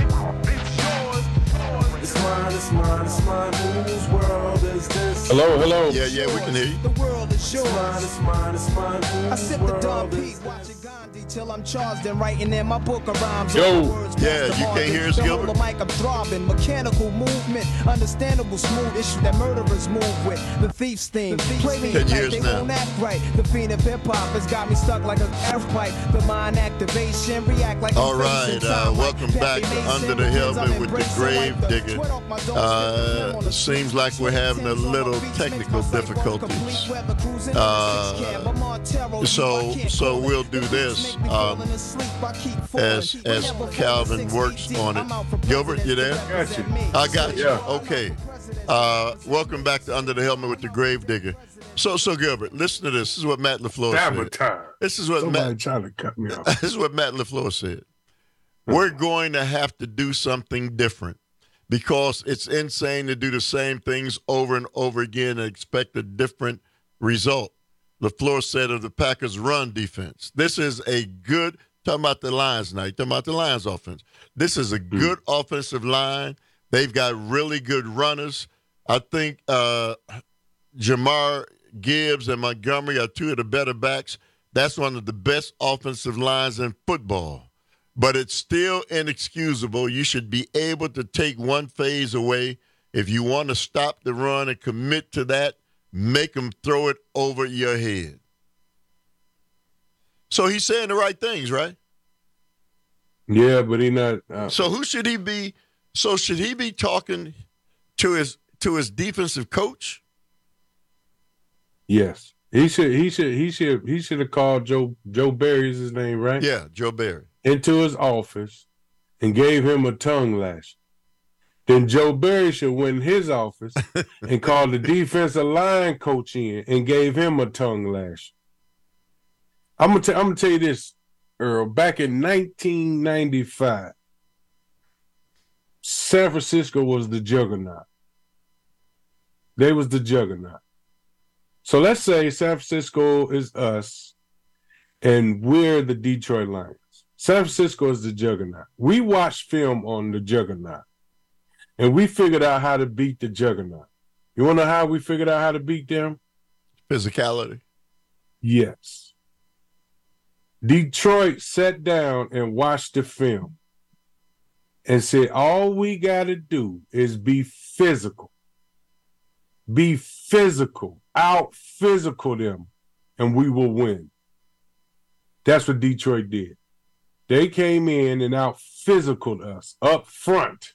It's mine, it's mine, it's mine, whose world is this?
Hello, hello.
Yeah, yeah, we can hear you.
The world is yours. It's mine, it's mine, it's mine, I sip the Dom Pete, watching Gandhi till I'm charged and writing in my book of rhymes.
Yo.
Yeah, you can't hear us, Gilbert?
The mic I'm throbbing, mechanical movement, understandable, smooth issue that murderers move with. The thief's theme, play me
Ten
like
years
they
now.
won't act right. The fiend of hip hop has got me stuck like a air pipe. The mind activation, react like.
All right, uh, welcome back to Under the Helmet with the Grave Digger. Uh, seems like we're having a little technical difficulties. Uh, so, so we'll do this um, as as Calvin works on it. Gilbert, you there?
I got you.
I got you.
Yeah.
Okay. Uh, welcome back to Under the Helmet with the Grave Digger. So, so Gilbert, listen to this. This is what Matt LaFleur said.
Sabotage.
This is what
Somebody
Matt.
trying to cut me off.
This is what Matt LaFleur said. We're going to have to do something different because it's insane to do the same things over and over again and expect a different result. LaFleur said of the Packers' run defense, this is a good, talking about the Lions now, talking about the Lions offense. This is a good mm. offensive line. They've got really good runners. I think uh, Jamar Gibbs and Montgomery are two of the better backs. That's one of the best offensive lines in football. But it's still inexcusable. You should be able to take one phase away. If you want to stop the run and commit to that, make them throw it over your head. So he's saying the right things, right?
Yeah, but he not. Uh,
so who should he be? So should he be talking to his to his defensive coach?
Yes, he should. He should. He should. He should have called Joe. Joe Barry is his name, right?
Yeah, Joe Barry.
Into his office and gave him a tongue lash. Then Joe Barry should went in his office and called the defensive line coach in and gave him a tongue lash. I'm gonna. T- I'm gonna tell you this, Earl. Back in nineteen ninety-five, San Francisco was the juggernaut. They was the juggernaut. So let's say San Francisco is us, and we're the Detroit Lions. San Francisco is the juggernaut. We watched film on the juggernaut, and we figured out how to beat the juggernaut. You want to know how we figured out how to beat them?
Physicality.
Yes. Detroit sat down and watched the film and said, all we got to do is be physical. Be physical. Out physical them, and we will win. That's what Detroit did. They came in and out physicaled us up front.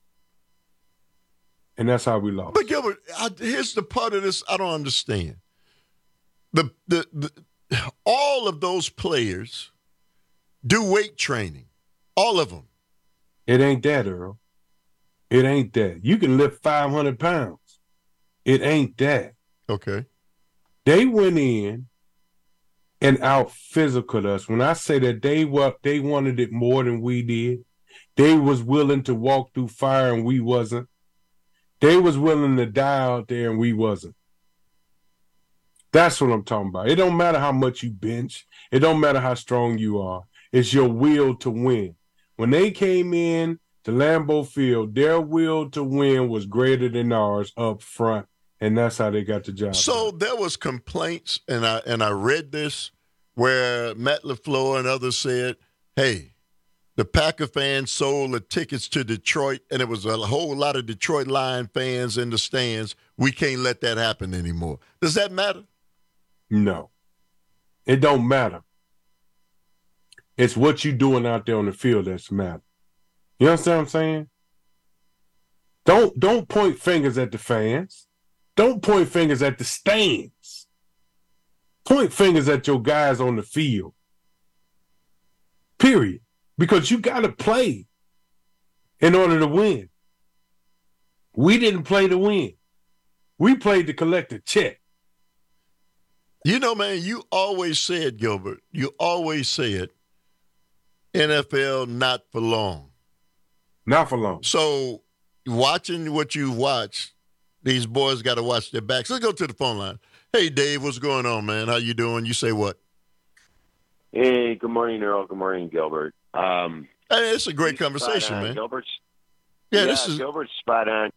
And that's how we lost.
But Gilbert, I, here's the part of this I don't understand. The, the the all of those players do weight training. All of them.
It ain't that, Earl. It ain't that. You can lift five hundred pounds. It ain't that.
Okay.
They went in and out physicaled us. When I say that they were, they wanted it more than we did. They was willing to walk through fire and we wasn't. They was willing to die out there and we wasn't. That's what I'm talking about. It don't matter how much you bench. It don't matter how strong you are. It's your will to win. When they came in to Lambeau Field, their will to win was greater than ours up front. And that's how they got the job.
So there was complaints, and I and I read this, where Matt LaFleur and others said, hey, the Packer fans sold the tickets to Detroit, and it was a whole lot of Detroit Lion fans in the stands. We can't let that happen anymore. Does that matter?
No. It don't matter. It's what you doing out there on the field that's matter. You understand what I'm saying? Don't don't point fingers at the fans. Don't point fingers at the stands. Point fingers at your guys on the field. Period. Because you got to play in order to win. We didn't play to win. We played to collect a check.
You know, man, you always said, Gilbert, you always said N F L not for long.
Not for long.
So watching what you watched, these boys got to watch their backs. Let's go to the phone line. Hey, Dave, what's going on, man? How you doing? You say what?
Hey, good morning, Earl. Good morning, Gilbert. Um,
hey, it's a great conversation, man.
Gilbert's,
yeah,
yeah,
this is
Gilbert's spot on.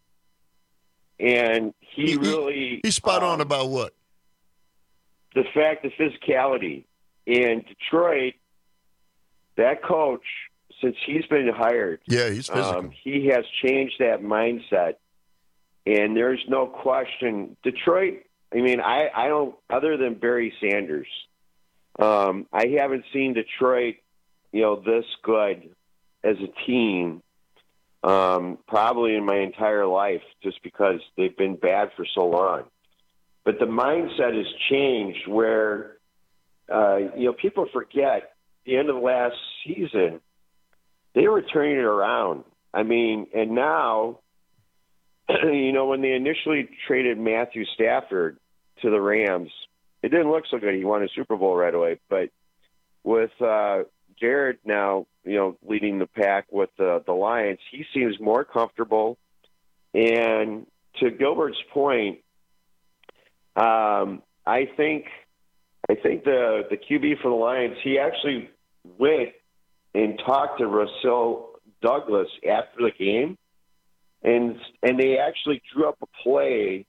And he,
he
really...
He, he's spot um, on about what?
The fact of physicality. In Detroit, that coach, since he's been hired...
Yeah, he's physical.
Um, he has changed that mindset. And there's no question. Detroit, I mean, I, I don't, other than Barry Sanders, um, I haven't seen Detroit, you know, this good as a team um, probably in my entire life just because they've been bad for so long. But the mindset has changed where, uh, you know, people forget the end of last season, they were turning it around. I mean, and now, you know, when they initially traded Matthew Stafford to the Rams, it didn't look so good. He won a Super Bowl right away. But with uh, Jared now, you know, leading the pack with uh, the Lions, he seems more more comfortable. And to Gilbert's point, um, I think I think the, the Q B for the Lions, he actually went and talked to Russell Douglas after the game, and and they actually drew up a play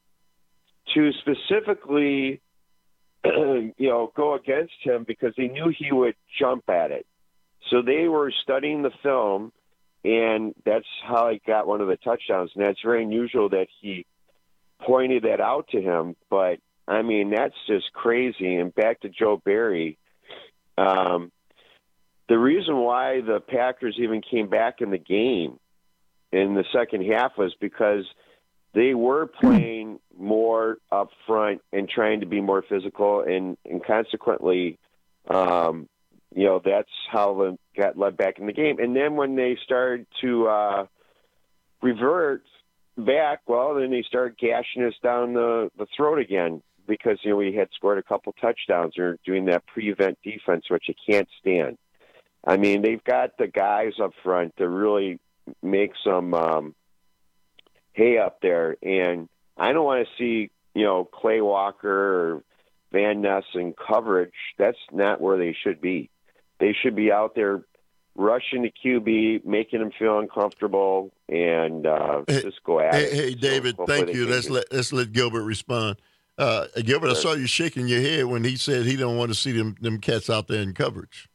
to specifically, you know, go against him because they knew he would jump at it. So they were studying the film, and that's how he got one of the touchdowns. And that's very unusual that he pointed that out to him. But, I mean, that's just crazy. And back to Joe Barry, um, the reason why the Packers even came back in the game in the second half was because they were playing more up front and trying to be more physical, and, and consequently, um, you know, that's how they got led back in the game. And then when they started to uh, revert back, well, then they started gashing us down the, the throat again because, you know, we had scored a couple touchdowns or doing that prevent defense, which you can't stand. I mean, they've got the guys up front to really make some um, hay up there. And I don't want to see, you know, Clay Walker or Van Ness in coverage. That's not where they should be. They should be out there rushing the Q B, making him feel uncomfortable, and uh,
hey,
just go at
hey,
it.
Hey, David,
so
thank you. Let's let, let's let Gilbert respond. Uh, Gilbert, sure. I saw you shaking your head when he said he don't want to see them, them cats out there in coverage.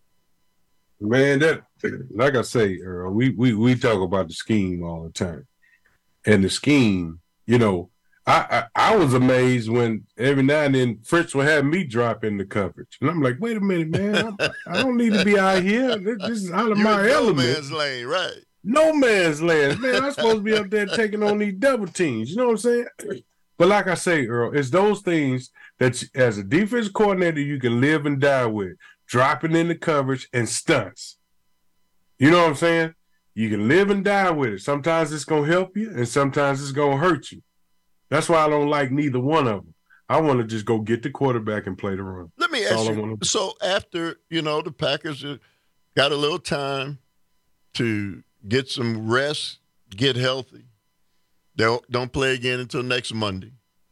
Man, that like I say, Earl, we, we, we talk about the scheme all the time. And the scheme, you know, I, I, I was amazed when every now and then Fritz would have me drop in the coverage. And I'm like, wait a minute, man. I'm, I don't need to be out here. This, this is out of
You're
my
no
element.
man's lane, right.
No man's land. Man, I'm supposed to be up there taking on these double teams. You know what I'm saying? But like I say, Earl, it's those things that you, as a defense coordinator, you can live and die with. Dropping in the coverage and stunts. You know what I'm saying? You can live and die with it. Sometimes it's going to help you, and sometimes it's going to hurt you. That's why I don't like neither one of them. I want to just go get the quarterback and play the run.
Let me
That's
ask
all I
you,
wanna do.
so after, you know, the Packers got a little time to get some rest, get healthy, they don't, don't play again until next Monday.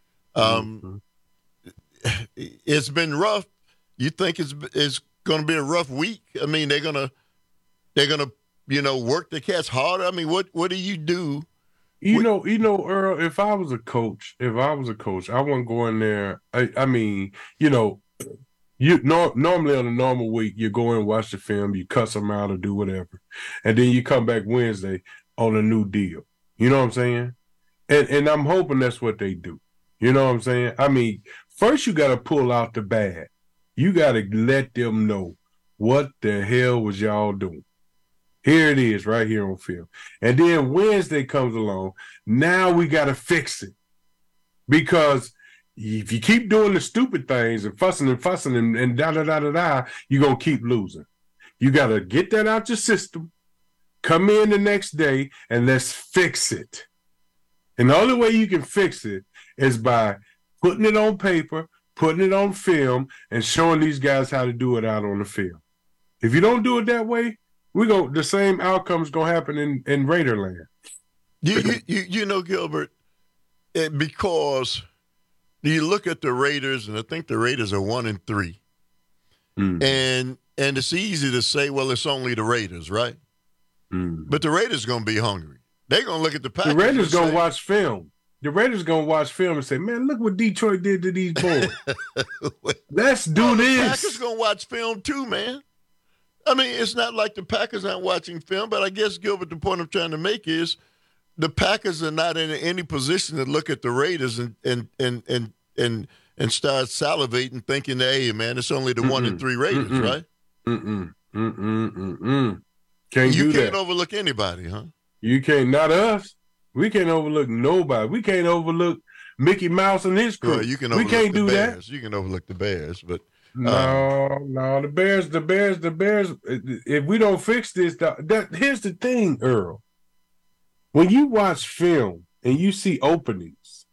Um, mm-hmm. It's been rough. You think it's it's going to be a rough week? I mean, they're going to they're going to, you know, work the cats harder. I mean, what what do you do?
You know, you know, Earl, if I was a coach, if I was a coach, I wouldn't go in there. I, I mean, you know, you no, normally on a normal week, you go in and watch the film, you cuss them out or do whatever. And then you come back Wednesday on a new deal. You know what I'm saying? And and I'm hoping that's what they do. You know what I'm saying? I mean, first you got to pull out the bad. You got to let them know what the hell was y'all doing. Here it is right here on film. And then Wednesday comes along. Now we got to fix it. Because if you keep doing the stupid things and fussing and fussing and, and da-da-da-da-da, you're going to keep losing. You got to get that out your system, come in the next day, and let's fix it. And the only way you can fix it is by putting it on paper, putting it on film, and showing these guys how to do it out on the field. If you don't do it that way, we go. The same outcome's gonna happen in, in Raiderland.
You, you, you, you know, Gilbert, it, because you look at the Raiders, and I think the Raiders are one and three, mm. and and it's easy to say, well, it's only the Raiders, right?
Mm.
But the Raiders gonna be hungry. They're gonna look at the Packers.
The Raiders gonna
say,
watch film. The Raiders gonna watch film and say, "Man, look what Detroit did to these boys. Let's do
well,
this."
The Packers gonna watch film too, man. I mean, it's not like the Packers aren't watching film, but I guess, Gilbert, the point I'm trying to make is the Packers are not in any position to look at the Raiders and and and and and, and start salivating, thinking, "Hey, man, it's only the mm-mm, one and three Raiders,
mm-mm,
right?"
Mm-mm, mm-mm, mm-mm. Can't
you
do
can't
that.
overlook anybody, huh?
You can't. Not us. We can't overlook nobody. We can't overlook Mickey Mouse and his crew.
Well, you can
we
overlook
can't
the
do
Bears.
that.
You can overlook the Bears, but um,
no, no, the Bears, the Bears, the Bears. If we don't fix this, that here's the thing, Earl. When you watch film and you see openings,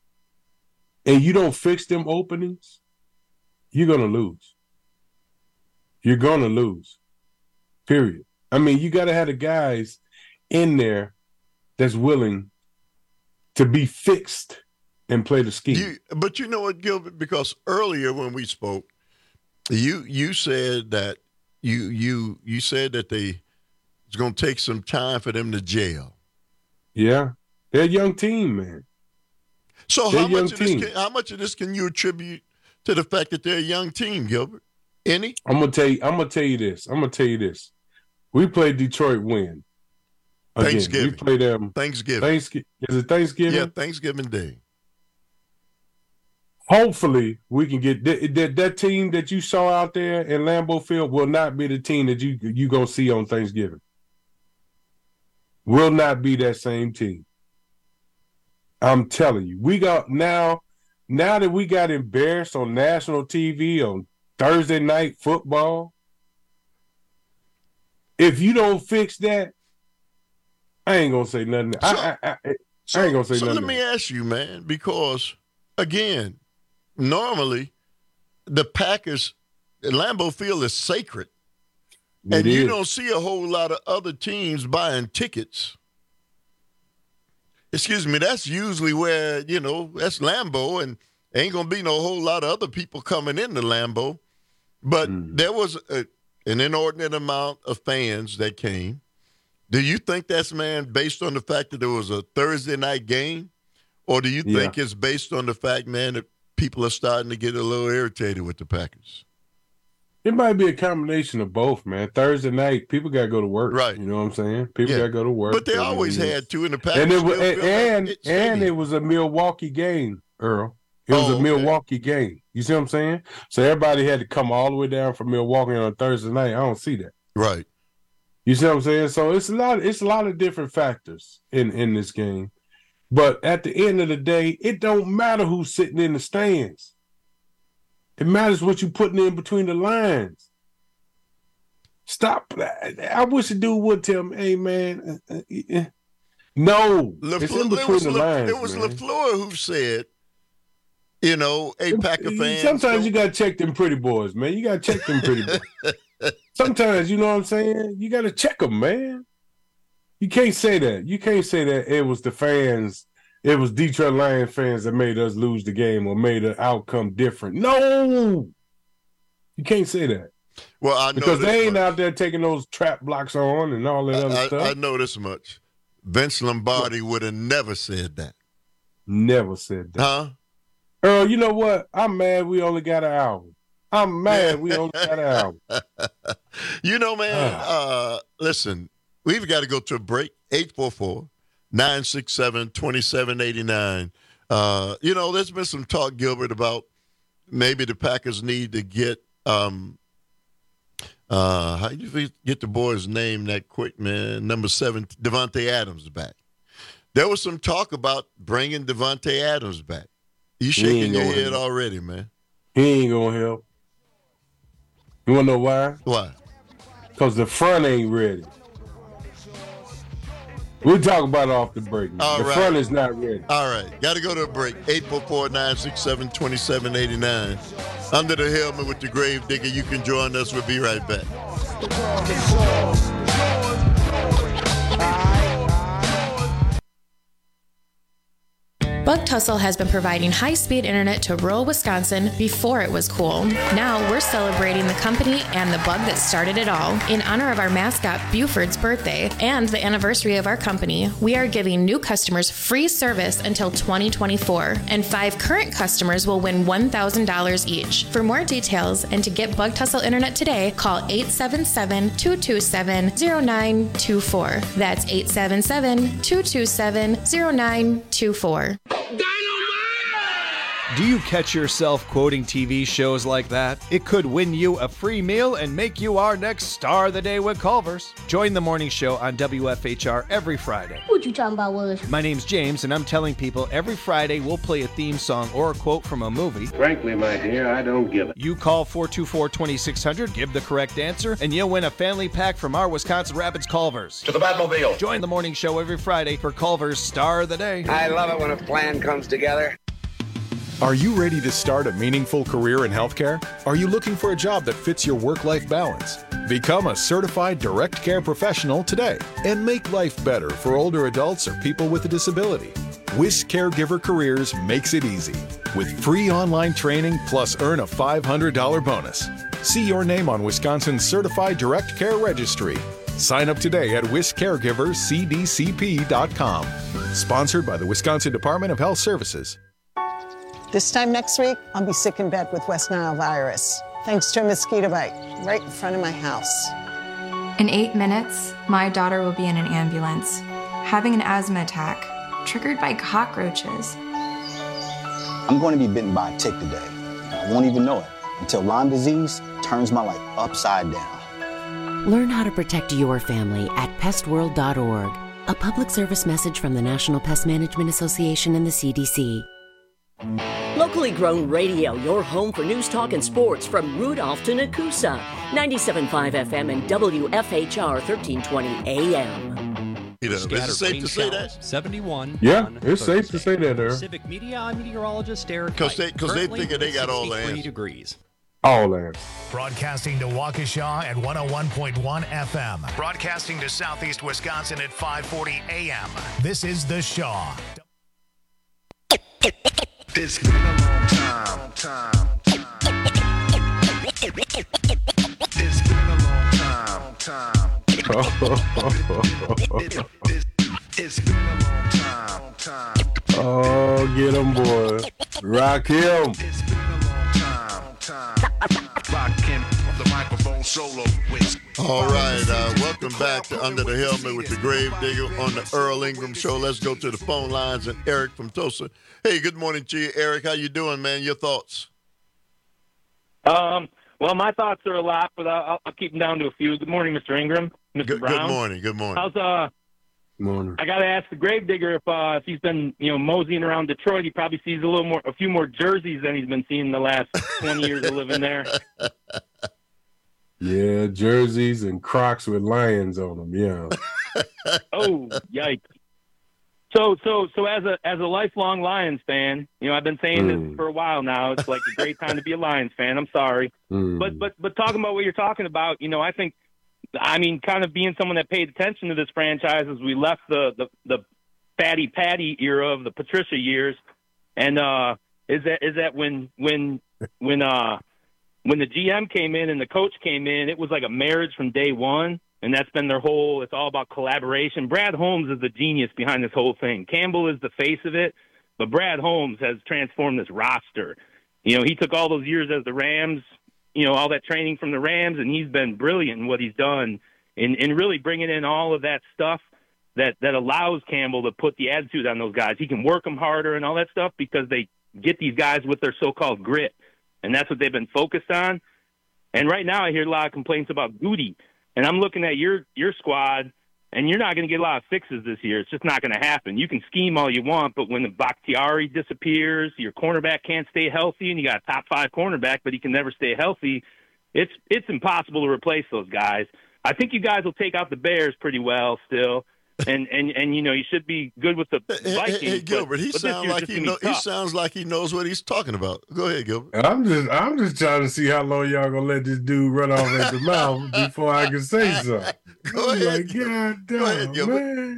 and you don't fix them openings, you're gonna lose. You're gonna lose. Period. I mean, you got to have the guys in there that's willing to be fixed and play the scheme.
You, but you know what, Gilbert? Because earlier when we spoke, you you said that you you you said that they it's going to take some time for them to gel.
Yeah, they're a young team, man.
So
they're
how much of this
team.
can, how much of this can you attribute to the fact that they're a young team, Gilbert? Any?
I'm gonna tell you. I'm gonna tell you this. I'm gonna tell you this. We played Detroit win. Again.
Thanksgiving.
We played them.
Thanksgiving.
Thanksgiving. Is it Thanksgiving?
Yeah, Thanksgiving Day.
Hopefully, we can get that, that that team that you saw out there in Lambeau Field will not be the team that you you gonna see on Thanksgiving. Will not be that same team. I'm telling you, we got now. Now that we got embarrassed on national T V on Thursday night football, if you don't fix that, I ain't gonna say nothing.
So,
I, I, I,
so,
I ain't gonna say
so
nothing.
let me ask you, man, because again, normally the Packers, Lambeau Field is sacred,
It
and you
is.
don't see a whole lot of other teams buying tickets. Excuse me, that's usually where, you know, that's Lambeau, and ain't going to be no whole lot of other people coming into Lambeau. But
Mm.
there was a, an inordinate amount of fans that came. Do you think that's, man, based on the fact that there was a Thursday night game? Or do you
Yeah.
think it's based on the fact, man, that people are starting to get a little irritated with the Packers?
It might be a combination of both, man. Thursday night, people got to go to work.
Right.
You know what I'm saying? People
Yeah.
got to go to work.
But they
And
always
it was-
had to in the Packers.
And it was,
still
and
feel like
and,
it's
and
stadium.
it was a Milwaukee game, Earl. It was
Oh,
a
okay.
Milwaukee game. You see what I'm saying? So everybody had to come all the way down from Milwaukee on Thursday night. I don't see that.
Right.
You see what I'm saying? So it's a lot. It's a lot of different factors in in this game. But at the end of the day, it don't matter who's sitting in the stands. It matters what you putting in between the lines. Stop. I wish a dude would tell me, "Hey, man, uh, uh, uh, no,
LaFleur,
it's in
it
between
was,
the
La,
lines."
it was
man.
LaFleur who said, you know, hey, Packer fans.
Sometimes you gotta check them pretty boys, man. You gotta check them pretty boys. Sometimes, you know what I'm saying? You gotta check them, man. You can't say that. You can't say that it was the fans, it was Detroit Lions fans that made us lose the game or made the outcome different. No, you can't say that.
Well, I know
because
this
they ain't
much.
out there taking those trap blocks on and all that other
I,
stuff.
I know this much. Vince Lombardi would have never said that.
Never said that.
Huh?
Earl, you know what? I'm mad we only got an album. I'm mad we only got an album.
You know, man, uh, listen, we've got to go to a break. eight four four, nine six seven, two seven eight nine. Uh, you know, there's been some talk, Gilbert, about maybe the Packers need to get um, uh, how you get the boy's name that quick, man? Number seven, Devontae Adams back. There was some talk about bringing Devontae Adams back. You shaking your head
help.
already, man.
He ain't gonna help. You wanna know why?
Why?
Because the front ain't ready. We'll talk about it off the break. man.
All
the
right.
front is not ready.
All right. Got to go to a break. eight four four, nine six seven, two seven eight nine. Under the helmet with the grave digger. You can join us. We'll be right back.
Bug Tussle has been providing high-speed internet to rural Wisconsin before it was cool. Now we're celebrating the company and the bug that started it all. In honor of our mascot Buford's birthday and the anniversary of our company, we are giving new customers free service until twenty twenty-four, and five current customers will win one thousand dollars each. For more details and to get Bug Tussle internet today, call eight seven seven, two two seven, zero nine two four. That's eight seven seven, two two seven, zero nine two four.
Do you catch yourself quoting T V shows like that? It could win you a free meal and make you our next star of the day with Culver's. Join the morning show on W F H R every Friday.
What you talking about, Willis?
My name's James, and I'm telling people every Friday we'll play a theme song or a quote from a movie.
Frankly, my dear, I don't give it.
You call four two four, two six zero zero, give the correct answer, and you'll win a family pack from our Wisconsin Rapids Culver's.
To the Batmobile.
Join the morning show every Friday for Culver's Star of the Day.
I love it when a plan comes together.
Are you ready to start a meaningful career in healthcare? Are you looking for a job that fits your work-life balance?
Become a certified direct care professional today and make life better for older adults or people with a disability. Wish Caregiver Careers makes it easy with free online training plus earn a five hundred dollars bonus. See your name on Wisconsin's Certified Direct Care Registry. Sign up today at wish caregivers c d c p dot com. Sponsored by the Wisconsin Department of Health Services.
This time next week, I'll be sick in bed with West Nile virus, thanks to a mosquito bite right in front of my house.
In eight minutes, my daughter will be in an ambulance, having an asthma attack, triggered by cockroaches.
I'm going to be bitten by a tick today. I won't even know it until Lyme disease turns my life upside down.
Learn how to protect your family at pest world dot org. A public service message from the National Pest Management Association and the C D C.
Locally grown radio, your home for news, talk, and sports from Rudolph to Nakusa. ninety-seven point five F M and W F H R thirteen twenty A M.
You know, is it safe to say that?
seventy-one.
Yeah, it's safe to say that, there.
Pacific Media, I'm meteorologist Eric.
Because they, cause they think they got all the answers.
Degrees.
All that.
Broadcasting to Waukesha at one oh one point one F M. Broadcasting to Southeast Wisconsin at five forty A M. This is The Shaw.
It's been a long time. time. It's been a long time. time. It's been a long time. time.
Oh, get him, boy. Rock him.
It's been a long time. time. Rock him on the microphone solo with.
All right, uh, welcome back to Under the Helmet with the Grave Digger on the Earl Ingram Show. Let's go to the phone lines and Eric from Tulsa. Hey, good morning to you, Eric. How you doing, man? Your thoughts?
Um. Well, my thoughts are a lot, but I'll, I'll keep them down to a few. Good morning, Mister Ingram, Mister
Good,
Brown.
good morning. Good morning.
How's uh?
Morning.
I got to ask the Gravedigger if uh, if he's been you know moseying around Detroit, he probably sees a little more, a few more jerseys than he's been seeing the last twenty years of living there.
Yeah, jerseys and Crocs with lions on them. Yeah.
Oh, yikes! So, so, so as a as a lifelong Lions fan, you know, I've been saying
Mm.
this for a while now. It's like a great time to be a Lions fan. I'm sorry,
Mm.
but but but talking about what you're talking about, you know, I think, I mean, kind of being someone that paid attention to this franchise as we left the the, the Fatty Patty era of the Patricia years, and uh, is that is that when when when uh when the G M came in and the coach came in, it was like a marriage from day one. And that's been their whole, it's all about collaboration. Brad Holmes is the genius behind this whole thing. Campbell is the face of it, but Brad Holmes has transformed this roster. You know, he took all those years as the Rams, you know, all that training from the Rams, and he's been brilliant in what he's done in, in really bringing in all of that stuff that, that allows Campbell to put the attitude on those guys. He can work them harder and all that stuff because they get these guys with their so-called grit, and that's what they've been focused on. And right now I hear a lot of complaints about Goody. And I'm looking at your your squad, and you're not going to get a lot of fixes this year. It's just not going to happen. You can scheme all you want, but when the Bakhtiari disappears, your cornerback can't stay healthy, and you got a top five cornerback, but he can never stay healthy, it's it's impossible to replace those guys. I think you guys will take out the Bears pretty well still, and and, and you know you should be good with the Vikings.
Hey, hey Gilbert,
but,
he
but
sounds like he know, he sounds like he knows what he's talking about. Go ahead, Gilbert.
I'm just I'm just trying to see how long y'all gonna let this dude run off at the mouth before I can say something.
Go
I'm
ahead,
like, God
Go ahead,
damn,
Gilbert.
man.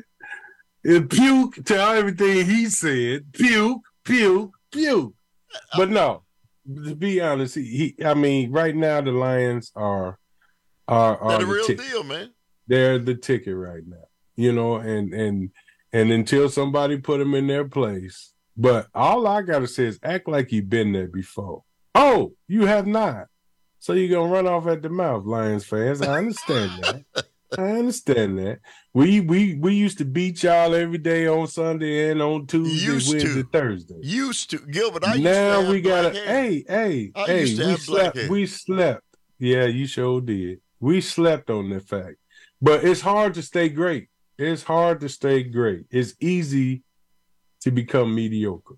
It puke to everything he said. Puke, puke, puke. But no, to be honest, he, he I mean, right now the Lions are are, are
They're the
the
real
ticket.
deal, man.
They're the ticket right now. You know, and and and until somebody put them in their place. But all I gotta say is act like you've been there before. Oh, you have not. So you're gonna run off at the mouth, Lions fans. I understand that. I understand that. We we we used to beat y'all every day on Sunday and on Tuesday,
Used
Wednesday,
to.
Thursday.
Used to. Gilbert, I used
now
to have
we gotta
black hair.
hey, hey,
I
hey,
used to
we
have black
slept
hair.
we slept. Yeah, you sure did. We slept on that fact. But it's hard to stay great. It's hard to stay great. It's easy to become mediocre.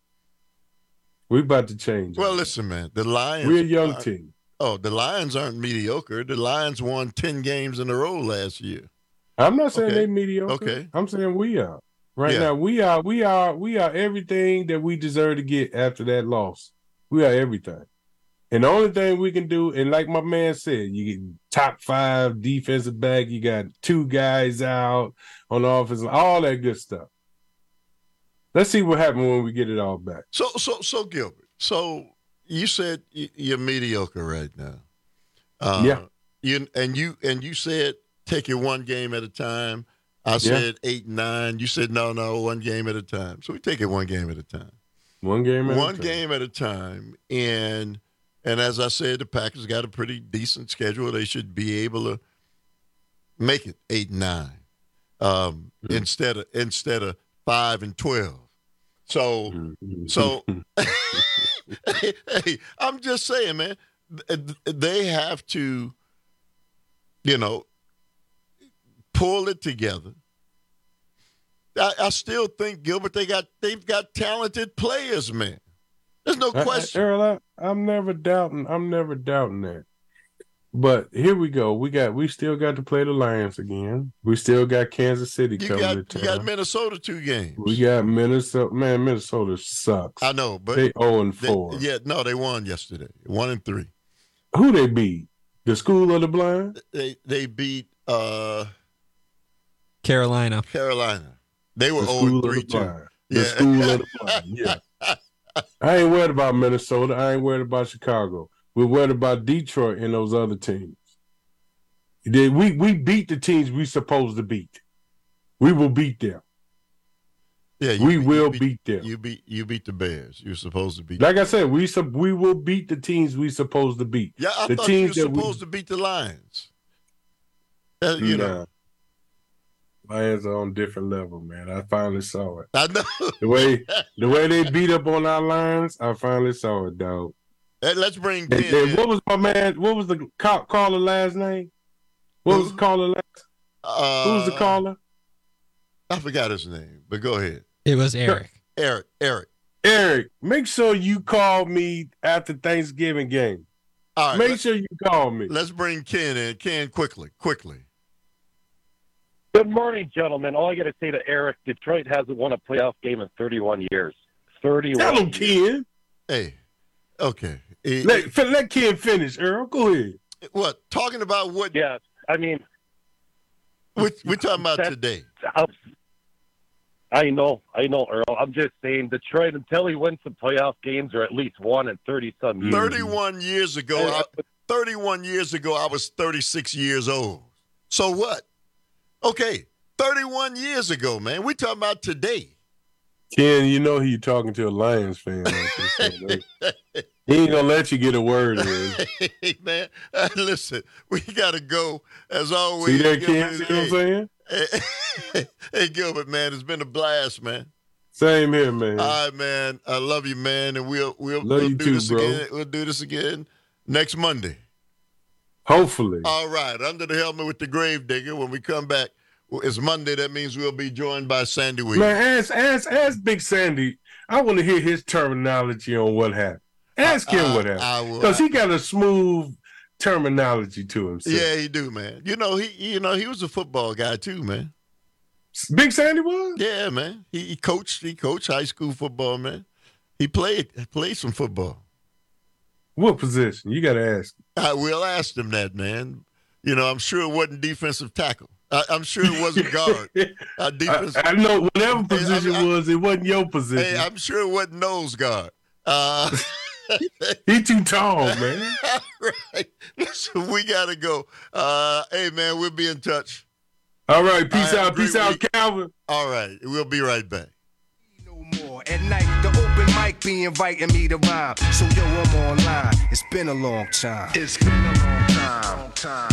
We're about to change.
Well, listen, man. The Lions.
We're a young
uh,
team.
Oh, the Lions aren't mediocre. The Lions won ten games in a row last year.
I'm not saying
Okay.
they're mediocre.
Okay.
I'm saying we are. Right
Yeah.
now, we are, we are, we are everything that we deserve to get after that loss. We are everything. And the only thing we can do, and like my man said, you get top five defensive back, you got two guys out on the offense, all that good stuff. Let's see what happens when we get it all back.
So, so, so Gilbert. So you said you're mediocre right now. Uh,
yeah.
You and you and you said take it one game at a time. I said yeah. eight and nine. You said no, no, one game at a time. So we take it one game at a time.
One game at
one
a time.
game at a time. And and as I said, the Packers got a pretty decent schedule. They should be able to make it eight and nine um, mm-hmm. instead of instead of five and twelve. So mm-hmm. so hey, hey, I'm just saying, man, they have to, you know, pull it together. I, I still think, Gilbert, they got they've got talented players, man. There's no question.
I, I, Earl, I, I'm never doubting. I'm never doubting that. But here we go. We got. We still got to play the Lions again. We still got Kansas City
you
coming
got,
to town.
You got Minnesota two games.
We got Minnesota. Man, Minnesota sucks.
I know, but
they zero and four.
They, yeah, no, they won yesterday. One and three.
Who they beat? The School of the Blind.
They they beat uh,
Carolina.
Carolina. They were
the
zero and three too.
The
yeah.
School of the Blind. Yeah. I ain't worried about Minnesota. I ain't worried about Chicago. We're worried about Detroit and those other teams. We we beat the teams we supposed to beat. We will beat them.
Yeah, you,
we
you
will
beat,
beat them.
You beat you beat the Bears. You're supposed to beat.
Like
them.
I said, we we will beat the teams we supposed to beat.
Yeah, I
the
thought
teams
you were
that
supposed
we,
to beat the Lions. Uh, you
nah.
know,
Lions are on a different level, man. I finally saw it.
I know
the way the way they beat up on our Lions. I finally saw it, dog.
Hey, let's bring
and,
Ken
and
in.
what was my man? What was the call, caller last name? What was the caller last?
Uh,
Who was the caller?
I forgot his name, but go ahead.
It was Eric.
Eric. Eric.
Eric. Make sure you call me after Thanksgiving game.
All right.
Make sure you call me.
Let's bring Ken in. Ken, quickly, quickly.
Good morning, gentlemen. All I got to say to Eric, Detroit hasn't won a playoff game in thirty-one years. thirty-one
Tell him, Ken.
Hey, okay.
Let, let Ken finish, Earl. Go ahead.
What? Talking about what?
Yeah, I mean.
We're, we're talking about today.
I know, I know, Earl. I'm just saying Detroit, until he wins some playoff games, or at least one in thirty-some years.
thirty-one years ago, I, thirty-one years ago, I was thirty-six years old. So what? Okay, thirty-one years ago, man. We're talking about today.
Ken, you know he talking to a Lions fan. Like he ain't gonna let you get a word in.
Hey, man, uh, listen, we gotta go as always.
See that,
Gilbert,
Ken? See what I'm saying?
Hey, hey, Gilbert, man, it's been a blast, man.
Same here, man.
All right, man. I love you, man, and we'll we'll,
love
we'll
you
do
too,
this
bro.
again. We'll do this again next Monday.
Hopefully.
All right, under the helmet with the Gravedigger. When we come back, it's Monday. That means we'll be joined by Sandy Williams.
Man, ask ask ask Big Sandy. I want to hear his terminology on what happened. Ask
I,
him
I,
what happened, because he got a smooth terminology to himself.
Yeah, he do, man. You know, he you know he was a football guy too, man.
Big Sandy was?
Yeah, man. He, he coached. He coached high school football, man. He played played some football.
What position? You got to ask.
I will ask him that, man. You know, I'm sure it wasn't defensive tackle. I, I'm sure it wasn't guard. Uh, defense,
I, I know whatever position
hey, I, I,
was, it wasn't your position.
Hey, I'm sure it wasn't nose guard. Uh,
he too tall, man.
Right. Listen, we gotta go. Uh, hey, man, we'll be in touch.
All right, peace
All right,
out, peace out,
week.
Calvin.
All right, we'll be right back.
At night, the open mic be inviting me to rhyme. So yo, I'm online. It's been a long time.
It's been a long time. Long time.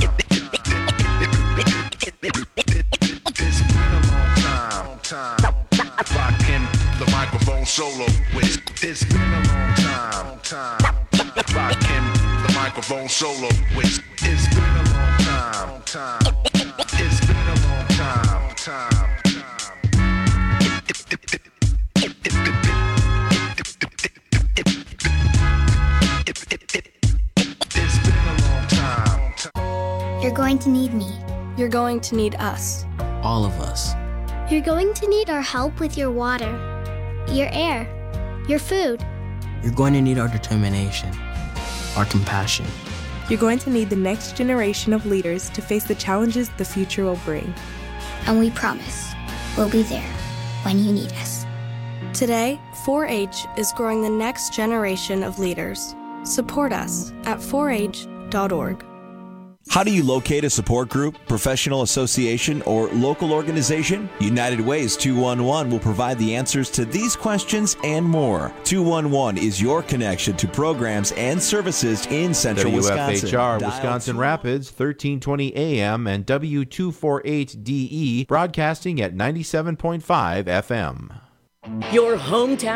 It's been a long time. Long time. Rocking the microphone solo with. It's been a long time. Long time. Rocking the microphone solo with. It's been a long time. Long time. It's been a long time. Long time.
You're going to need me. You're going to need us.
All of us.
You're going to need our help with your water, your air, your food.
You're going to need our determination.
our compassion.
You're going to need the next generation of leaders to face the challenges the future will bring.
And we promise we'll be there when you need us.
Today, four H is growing the next generation of leaders. Support us at four H dot org.
How do you locate a support group, professional association, or local organization? United Way's two one one will provide the answers to these questions and more. two one one is your connection to programs and services in central
W F H R
Wisconsin. Dial
Wisconsin Rapids, thirteen twenty A M and W two forty-eight D E, broadcasting at ninety-seven point five F M.
Your hometown